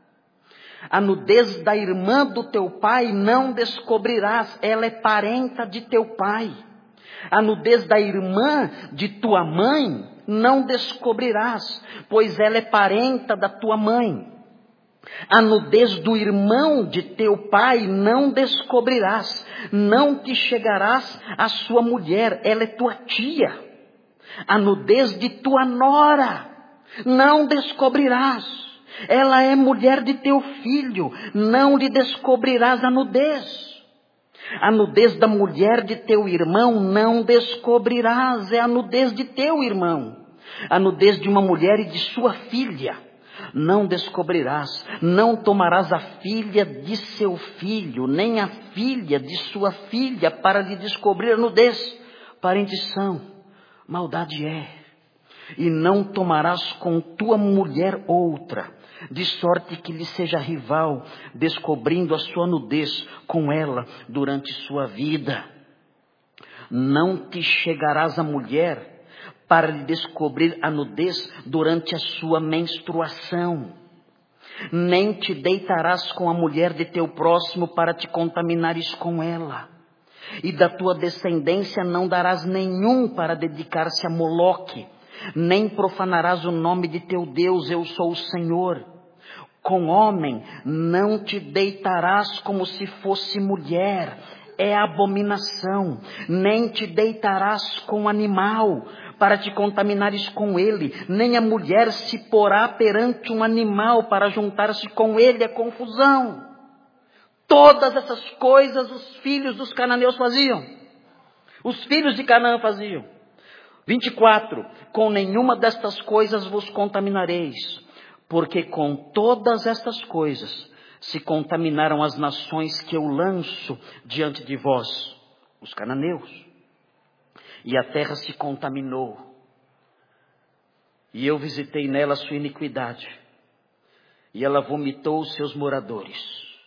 A nudez da irmã do teu pai não descobrirás, ela é parenta de teu pai. A nudez da irmã de tua mãe não descobrirás, pois ela é parenta da tua mãe. A nudez do irmão de teu pai não descobrirás, não te chegarás à sua mulher, ela é tua tia. A nudez de tua nora não descobrirás, ela é mulher de teu filho, não lhe descobrirás a nudez. A nudez da mulher de teu irmão não descobrirás, é a nudez de teu irmão. A nudez de uma mulher e de sua filha não descobrirás. Não tomarás a filha de seu filho, nem a filha de sua filha, para lhe descobrir a nudez. Parentes são, maldade é. E não tomarás com tua mulher outra, de sorte que lhe seja rival, descobrindo a sua nudez com ela durante sua vida. Não te chegarás à mulher para lhe descobrir a nudez durante a sua menstruação. Nem te deitarás com a mulher de teu próximo para te contaminares com ela. E da tua descendência não darás nenhum para dedicar-se a Moloque, nem profanarás o nome de teu Deus, eu sou o Senhor. Com homem não te deitarás como se fosse mulher, é abominação. Nem te deitarás com animal, para te contaminares com ele. Nem a mulher se porá perante um animal, para juntar-se com ele, é confusão. Todas essas coisas os filhos dos cananeus faziam. Os filhos de Canaã faziam. 24. Com nenhuma destas coisas vos contaminareis, porque com todas estas coisas se contaminaram as nações que eu lanço diante de vós, os cananeus. E a terra se contaminou, e eu visitei nela a sua iniquidade, e ela vomitou os seus moradores.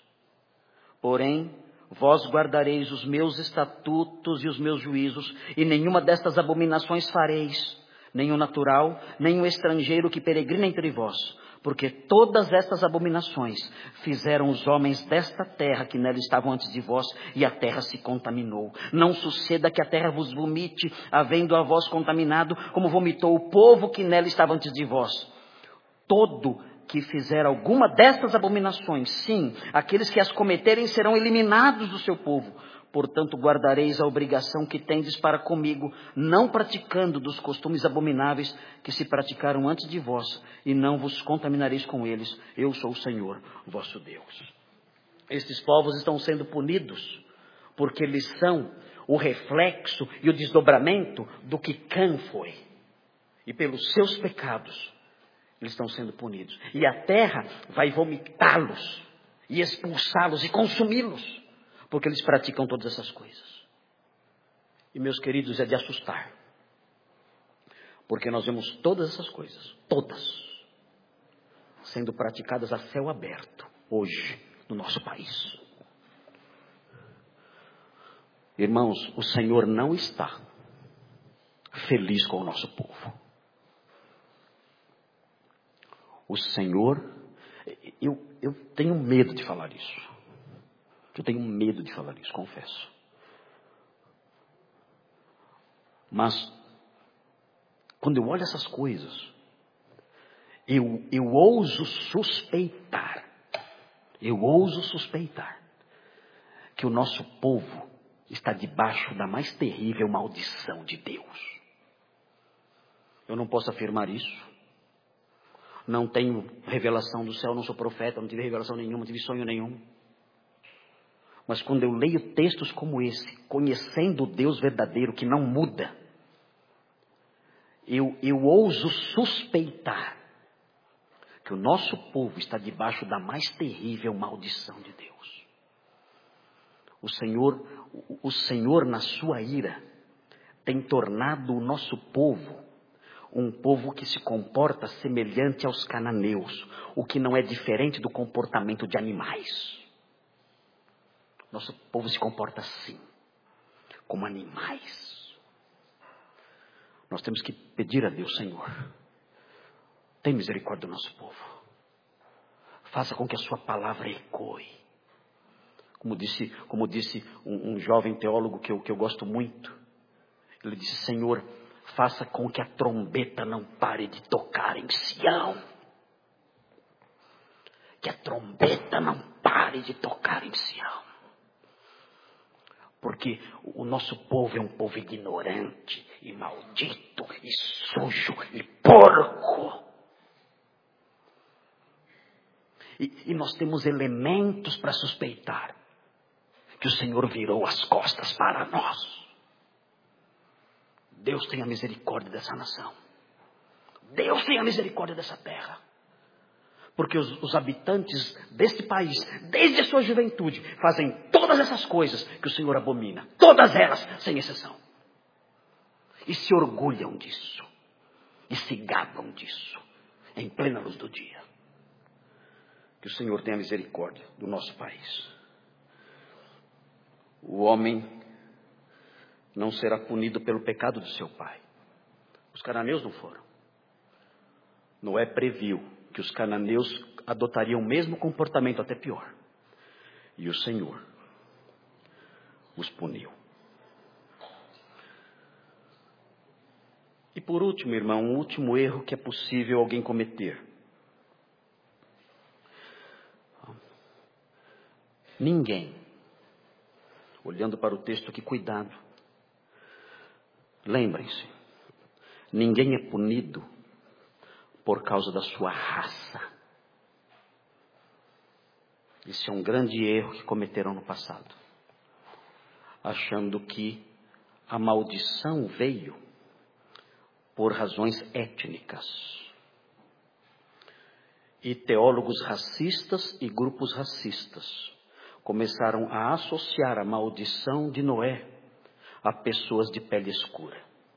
Porém, vós guardareis os meus estatutos e os meus juízos, e nenhuma destas abominações fareis, nem o natural, nem o estrangeiro que peregrina entre vós, porque todas estas abominações fizeram os homens desta terra que nela estavam antes de vós, e a terra se contaminou. Não suceda que a terra vos vomite, havendo a vós contaminado, como vomitou o povo que nela estava antes de vós. Todo que fizer alguma destas abominações, sim, aqueles que as cometerem serão eliminados do seu povo. Portanto, guardareis a obrigação que tendes para comigo, não praticando dos costumes abomináveis que se praticaram antes de vós, e não vos contaminareis com eles. Eu sou o Senhor, vosso Deus. Estes povos estão sendo punidos, porque eles são o reflexo e o desdobramento do que Cã foi. E pelos seus pecados, eles estão sendo punidos. E a terra vai vomitá-los, e expulsá-los, e consumi-los, porque eles praticam todas essas coisas. E, meus queridos, é de assustar, porque nós vemos todas essas coisas, todas, sendo praticadas a céu aberto, hoje, no nosso país. Irmãos, o Senhor não está feliz com o nosso povo. O Senhor, eu tenho medo de falar isso. Eu tenho medo de falar isso, confesso. Mas, quando eu olho essas coisas, eu ouso suspeitar que o nosso povo está debaixo da mais terrível maldição de Deus. Eu não posso afirmar isso. Não tenho revelação do céu, não sou profeta, não tive revelação nenhuma, não tive sonho nenhum. Mas quando eu leio textos como esse, conhecendo o Deus verdadeiro que não muda, eu ouso suspeitar que o nosso povo está debaixo da mais terrível maldição de Deus. O Senhor, na sua ira, tem tornado o nosso povo um povo que se comporta semelhante aos cananeus, o que não é diferente do comportamento de animais. Nosso povo se comporta assim, como animais. Nós temos que pedir a Deus: Senhor, tem misericórdia do nosso povo. Faça com que a sua palavra ecoe. Como disse um jovem teólogo que eu gosto muito. Ele disse: Senhor, faça com que a trombeta não pare de tocar em Sião. Que a trombeta não pare de tocar em Sião. Porque o nosso povo é um povo ignorante, e maldito, e sujo, e porco. E nós temos elementos para suspeitar que o Senhor virou as costas para nós. Deus tenha misericórdia dessa nação. Deus tenha misericórdia dessa terra. Porque os habitantes deste país, desde a sua juventude, fazem todas essas coisas que o Senhor abomina. Todas elas, sem exceção. E se orgulham disso. E se gabam disso. Em plena luz do dia. Que o Senhor tenha misericórdia do nosso país. O homem não será punido pelo pecado do seu pai. Os cananeus não foram. Noé previu que os cananeus adotariam o mesmo comportamento, até pior. E o Senhor os puniu. E por último, irmão, um último erro que é possível alguém cometer. Ninguém. Olhando para o texto aqui, cuidado. Lembrem-se, ninguém é punido por causa da sua raça. Esse é um grande erro que cometeram no passado, achando que a maldição veio por razões étnicas. E teólogos racistas e grupos racistas começaram a associar a maldição de Noé a pessoas de pele escura.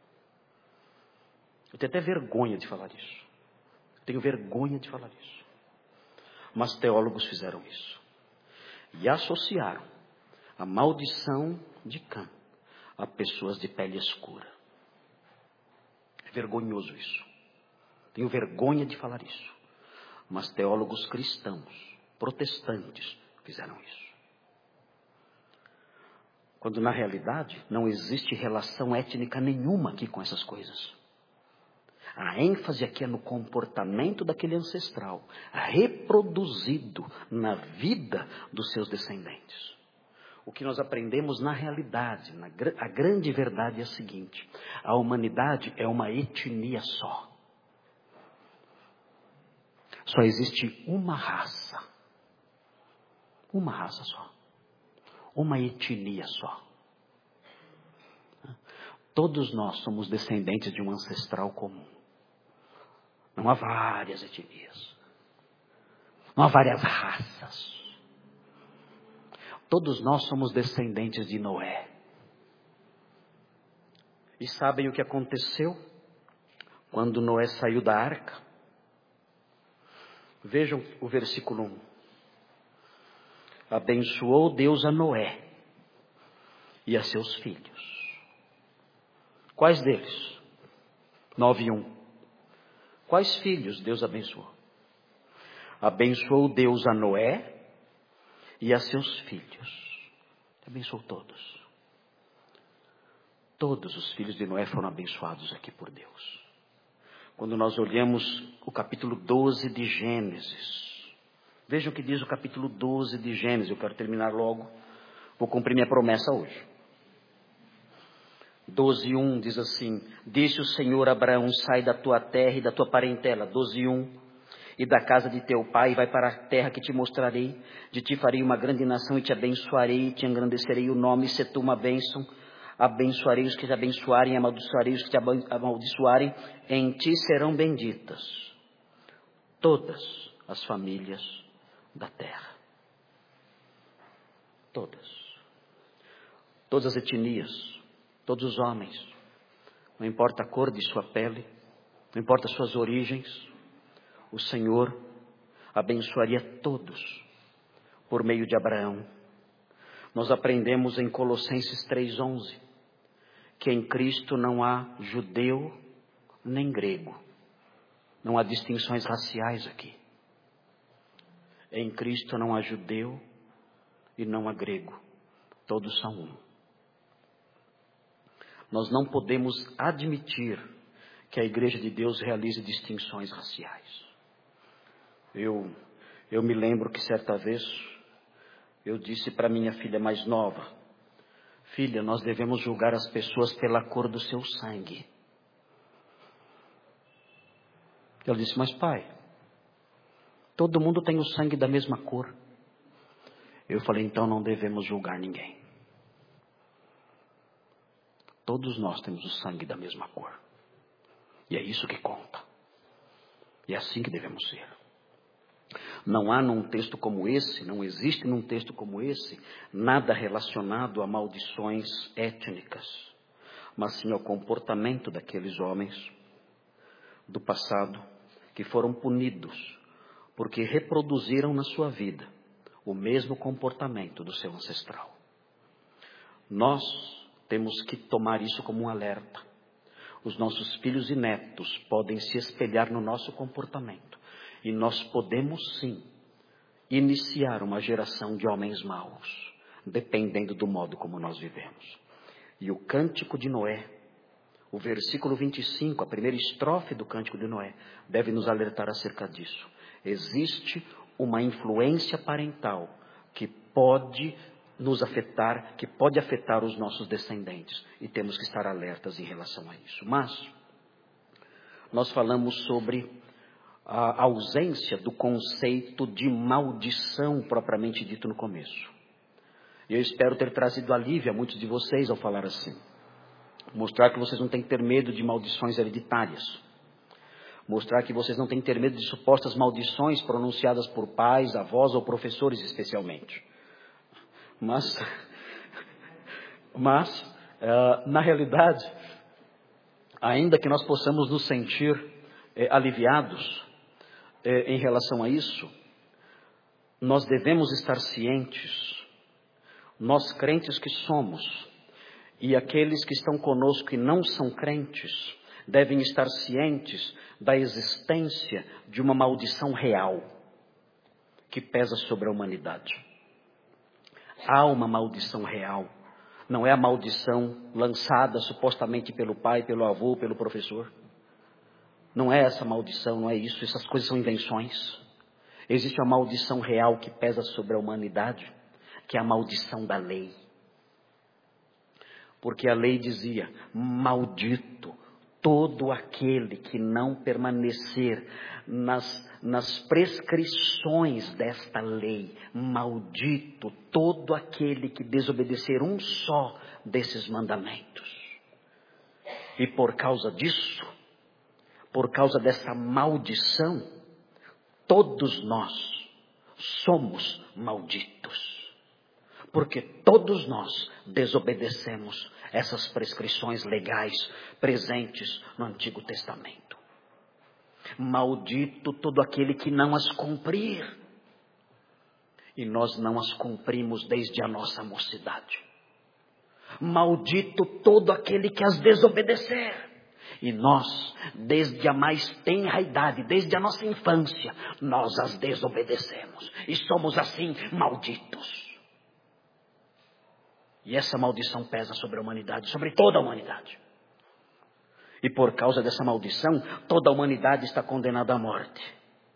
Eu tenho até vergonha de falar isso. Tenho vergonha de falar isso. Mas teólogos fizeram isso. E associaram a maldição de Cã a pessoas de pele escura. É vergonhoso isso. Tenho vergonha de falar isso. Mas teólogos cristãos, protestantes, fizeram isso. Quando na realidade não existe relação étnica nenhuma aqui com essas coisas. A ênfase aqui é no comportamento daquele ancestral, reproduzido na vida dos seus descendentes. O que nós aprendemos na realidade, a grande verdade é a seguinte: a humanidade é uma etnia só. Só existe uma raça. Uma raça só. Uma etnia só. Todos nós somos descendentes de um ancestral comum. Não há várias etnias. Não há várias raças. Todos nós somos descendentes de Noé. E sabem o que aconteceu quando Noé saiu da arca? Vejam o versículo 1. Abençoou Deus a Noé e a seus filhos. Quais deles? 9:1. Quais filhos Deus abençoou? Abençoou Deus a Noé e a seus filhos. Abençoou todos. Todos os filhos de Noé foram abençoados aqui por Deus. Quando nós olhamos o capítulo 12 de Gênesis, vejam o que diz o capítulo 12 de Gênesis. Eu quero terminar logo, vou cumprir minha promessa hoje. 12:1 diz assim: disse o Senhor a Abraão: sai da tua terra e da tua parentela. 12:1: e da casa de teu pai, vai para a terra que te mostrarei. De ti farei uma grande nação e te abençoarei, e te engrandecerei o nome, e se tu uma bênção. Abençoarei os que te abençoarem, amaldiçoarei os que te amaldiçoarem. Em ti serão benditas todas as famílias da terra. Todas as etnias, todos os homens, não importa a cor de sua pele, não importa as suas origens, o Senhor abençoaria todos por meio de Abraão. Nós aprendemos em Colossenses 3:11 que em Cristo não há judeu nem grego, não há distinções raciais aqui. Em Cristo não há judeu e não há grego, todos são um. Nós não podemos admitir que a Igreja de Deus realize distinções raciais. Eu me lembro que certa vez eu disse para minha filha mais nova: filha, nós devemos julgar as pessoas pela cor do seu sangue. Ela disse: mas pai, todo mundo tem o sangue da mesma cor. Eu falei: então não devemos julgar ninguém. Todos nós temos o sangue da mesma cor. E é isso que conta. E é assim que devemos ser. Não há num texto como esse, não existe num texto como esse, nada relacionado a maldições étnicas, mas sim ao comportamento daqueles homens do passado que foram punidos porque reproduziram na sua vida o mesmo comportamento do seu ancestral. Nós temos que tomar isso como um alerta. Os nossos filhos e netos podem se espelhar no nosso comportamento. E nós podemos sim iniciar uma geração de homens maus, dependendo do modo como nós vivemos. E o cântico de Noé, o versículo 25, a primeira estrofe do cântico de Noé, deve nos alertar acerca disso. Existe uma influência parental que pode nos afetar, que pode afetar os nossos descendentes. E temos que estar alertas em relação a isso. Mas nós falamos sobre a ausência do conceito de maldição propriamente dito no começo. E eu espero ter trazido alívio a muitos de vocês ao falar assim. Mostrar que vocês não têm que ter medo de maldições hereditárias. Mostrar que vocês não têm que ter medo de supostas maldições pronunciadas por pais, avós ou professores especialmente. Mas na realidade, ainda que nós possamos nos sentir aliviados em relação a isso, nós devemos estar cientes, nós crentes que somos, e aqueles que estão conosco e não são crentes, devem estar cientes da existência de uma maldição real que pesa sobre a humanidade. Há uma maldição real. Não é a maldição lançada supostamente pelo pai, pelo avô, pelo professor. Não é essa maldição, não é isso. Essas coisas são invenções. Existe uma maldição real que pesa sobre a humanidade, que é a maldição da lei. Porque a lei dizia: maldito todo aquele que não permanecer nas prescrições desta lei. Maldito todo aquele que desobedecer um só desses mandamentos. E por causa disso, por causa dessa maldição, todos nós somos malditos. Porque todos nós desobedecemos essas prescrições legais presentes no Antigo Testamento. Maldito todo aquele que não as cumprir. E nós não as cumprimos desde a nossa mocidade. Maldito todo aquele que as desobedecer. E nós, desde a mais tenra idade, desde a nossa infância, nós as desobedecemos. E somos assim malditos. E essa maldição pesa sobre a humanidade, sobre toda a humanidade. E por causa dessa maldição, toda a humanidade está condenada à morte.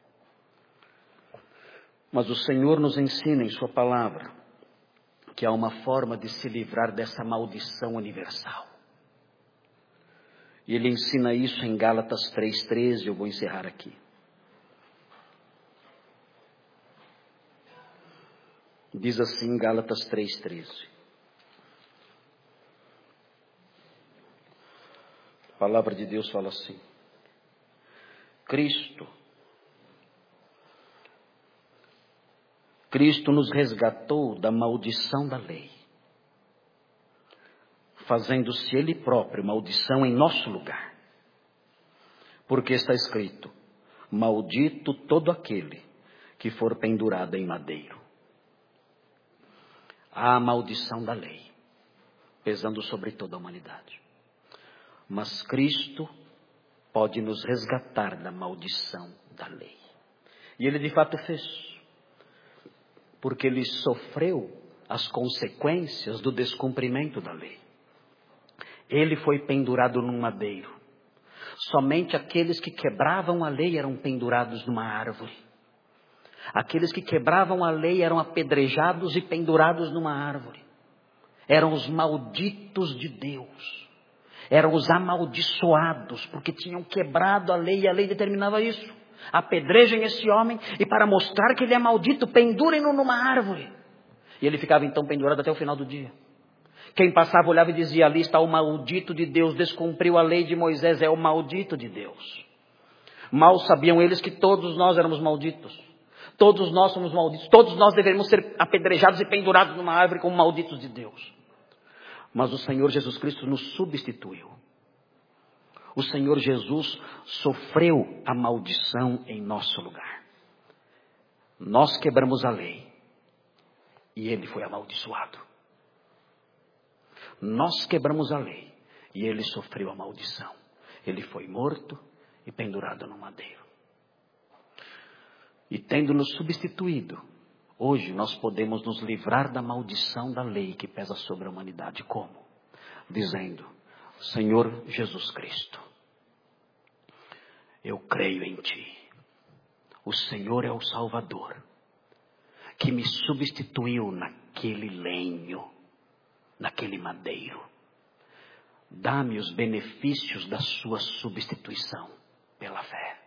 Mas o Senhor nos ensina em sua palavra que há uma forma de se livrar dessa maldição universal. E Ele ensina isso em Gálatas 3,13, eu vou encerrar aqui. Diz assim Gálatas 3,13. A palavra de Deus fala assim: Cristo nos resgatou da maldição da lei, fazendo-se Ele próprio maldição em nosso lugar. Porque está escrito: maldito todo aquele que for pendurado em madeiro. Há a maldição da lei pesando sobre toda a humanidade. Mas Cristo pode nos resgatar da maldição da lei. E Ele de fato fez. Porque Ele sofreu as consequências do descumprimento da lei. Ele foi pendurado num madeiro. Somente aqueles que quebravam a lei eram pendurados numa árvore. Aqueles que quebravam a lei eram apedrejados e pendurados numa árvore. Eram os malditos de Deus. Eram os amaldiçoados, porque tinham quebrado a lei, e a lei determinava isso. Apedrejem esse homem, e para mostrar que ele é maldito, pendurem-no numa árvore. E ele ficava então pendurado até o final do dia. Quem passava olhava e dizia: ali está o maldito de Deus, descumpriu a lei de Moisés, é o maldito de Deus. Mal sabiam eles que todos nós éramos malditos. Todos nós somos malditos, todos nós deveríamos ser apedrejados e pendurados numa árvore como malditos de Deus. Mas o Senhor Jesus Cristo nos substituiu. O Senhor Jesus sofreu a maldição em nosso lugar. Nós quebramos a lei e Ele foi amaldiçoado. Nós quebramos a lei e Ele sofreu a maldição. Ele foi morto e pendurado no madeiro. E tendo nos substituído, hoje nós podemos nos livrar da maldição da lei que pesa sobre a humanidade. Como? Dizendo: Senhor Jesus Cristo, eu creio em Ti. O Senhor é o Salvador, que me substituiu naquele lenho, naquele madeiro. Dá-me os benefícios da sua substituição pela fé.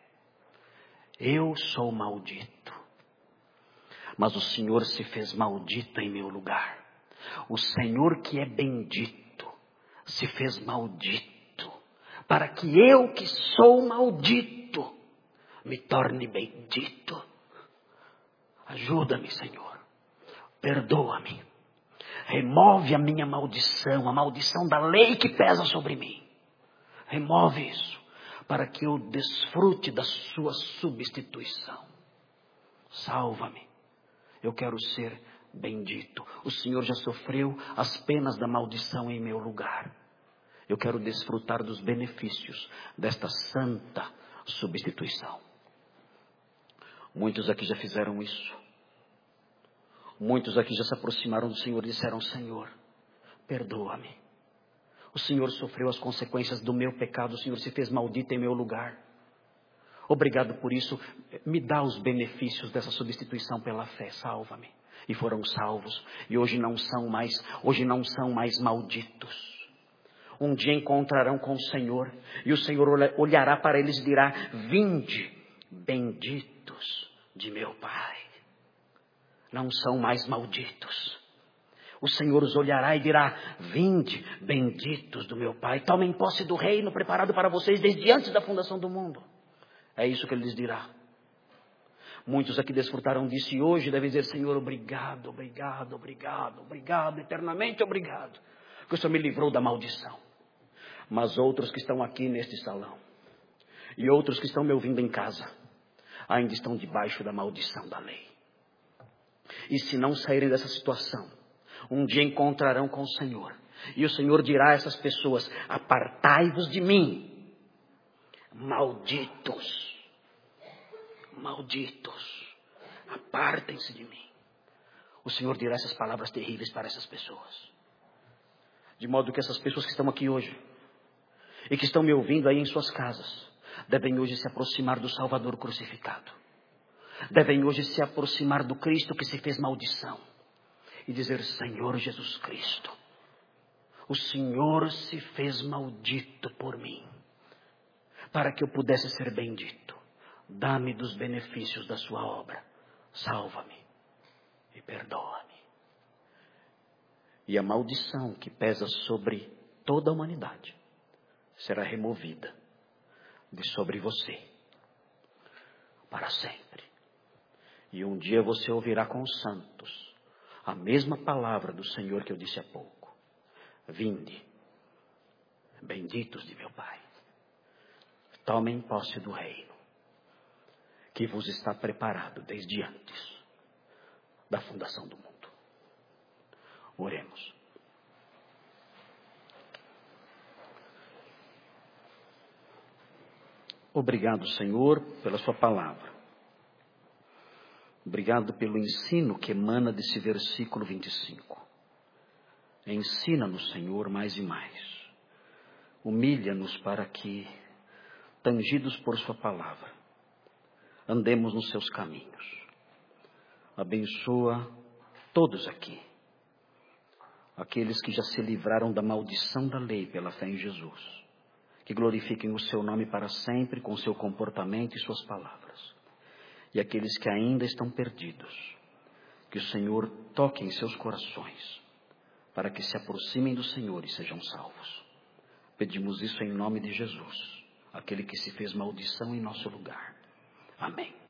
Eu sou maldito, mas o Senhor se fez maldito em meu lugar. O Senhor que é bendito se fez maldito, para que eu que sou maldito me torne bendito. Ajuda-me, Senhor. Perdoa-me. Remove a minha maldição, a maldição da lei que pesa sobre mim. Remove isso, para que eu desfrute da sua substituição. Salva-me. Eu quero ser bendito. O Senhor já sofreu as penas da maldição em meu lugar. Eu quero desfrutar dos benefícios desta santa substituição. Muitos aqui já fizeram isso. Muitos aqui já se aproximaram do Senhor e disseram: Senhor, perdoa-me. O Senhor sofreu as consequências do meu pecado. O Senhor se fez maldito em meu lugar. Obrigado por isso. Me dá os benefícios dessa substituição pela fé. Salva-me. E foram salvos. E hoje não são mais malditos. Um dia encontrarão com o Senhor. E o Senhor olhará para eles e dirá: vinde, benditos de meu Pai. Não são mais malditos. O Senhor os olhará e dirá: vinde, benditos do meu Pai. Tomem posse do reino preparado para vocês desde antes da fundação do mundo. É isso que Ele lhes dirá. Muitos aqui desfrutaram disso e hoje devem dizer: Senhor, obrigado, obrigado, obrigado, obrigado, eternamente obrigado, que o Senhor me livrou da maldição. Mas outros que estão aqui neste salão e outros que estão me ouvindo em casa ainda estão debaixo da maldição da lei. E se não saírem dessa situação, um dia encontrarão com o Senhor. E o Senhor dirá a essas pessoas: apartai-vos de mim, malditos. Malditos, apartem-se de mim. O Senhor dirá essas palavras terríveis para essas pessoas. De modo que essas pessoas que estão aqui hoje e que estão me ouvindo aí em suas casas, devem hoje se aproximar do Salvador crucificado. Devem hoje se aproximar do Cristo que se fez maldição e dizer: Senhor Jesus Cristo, o Senhor se fez maldito por mim, para que eu pudesse ser bendito. Dá-me dos benefícios da sua obra. Salva-me e perdoa-me. E a maldição que pesa sobre toda a humanidade será removida de sobre você para sempre. E um dia você ouvirá com os santos a mesma palavra do Senhor que eu disse há pouco: vinde, benditos de meu Pai, tomem posse do reino que vos está preparado desde antes da fundação do mundo. Oremos. Obrigado, Senhor, pela sua palavra. Obrigado pelo ensino que emana desse versículo 25. Ensina-nos, Senhor, mais e mais. Humilha-nos para que, tangidos por sua palavra, andemos nos seus caminhos. Abençoa todos aqui, aqueles que já se livraram da maldição da lei pela fé em Jesus, que glorifiquem o seu nome para sempre com seu comportamento e suas palavras. E aqueles que ainda estão perdidos, que o Senhor toque em seus corações, para que se aproximem do Senhor e sejam salvos. Pedimos isso em nome de Jesus, aquele que se fez maldição em nosso lugar. Amém.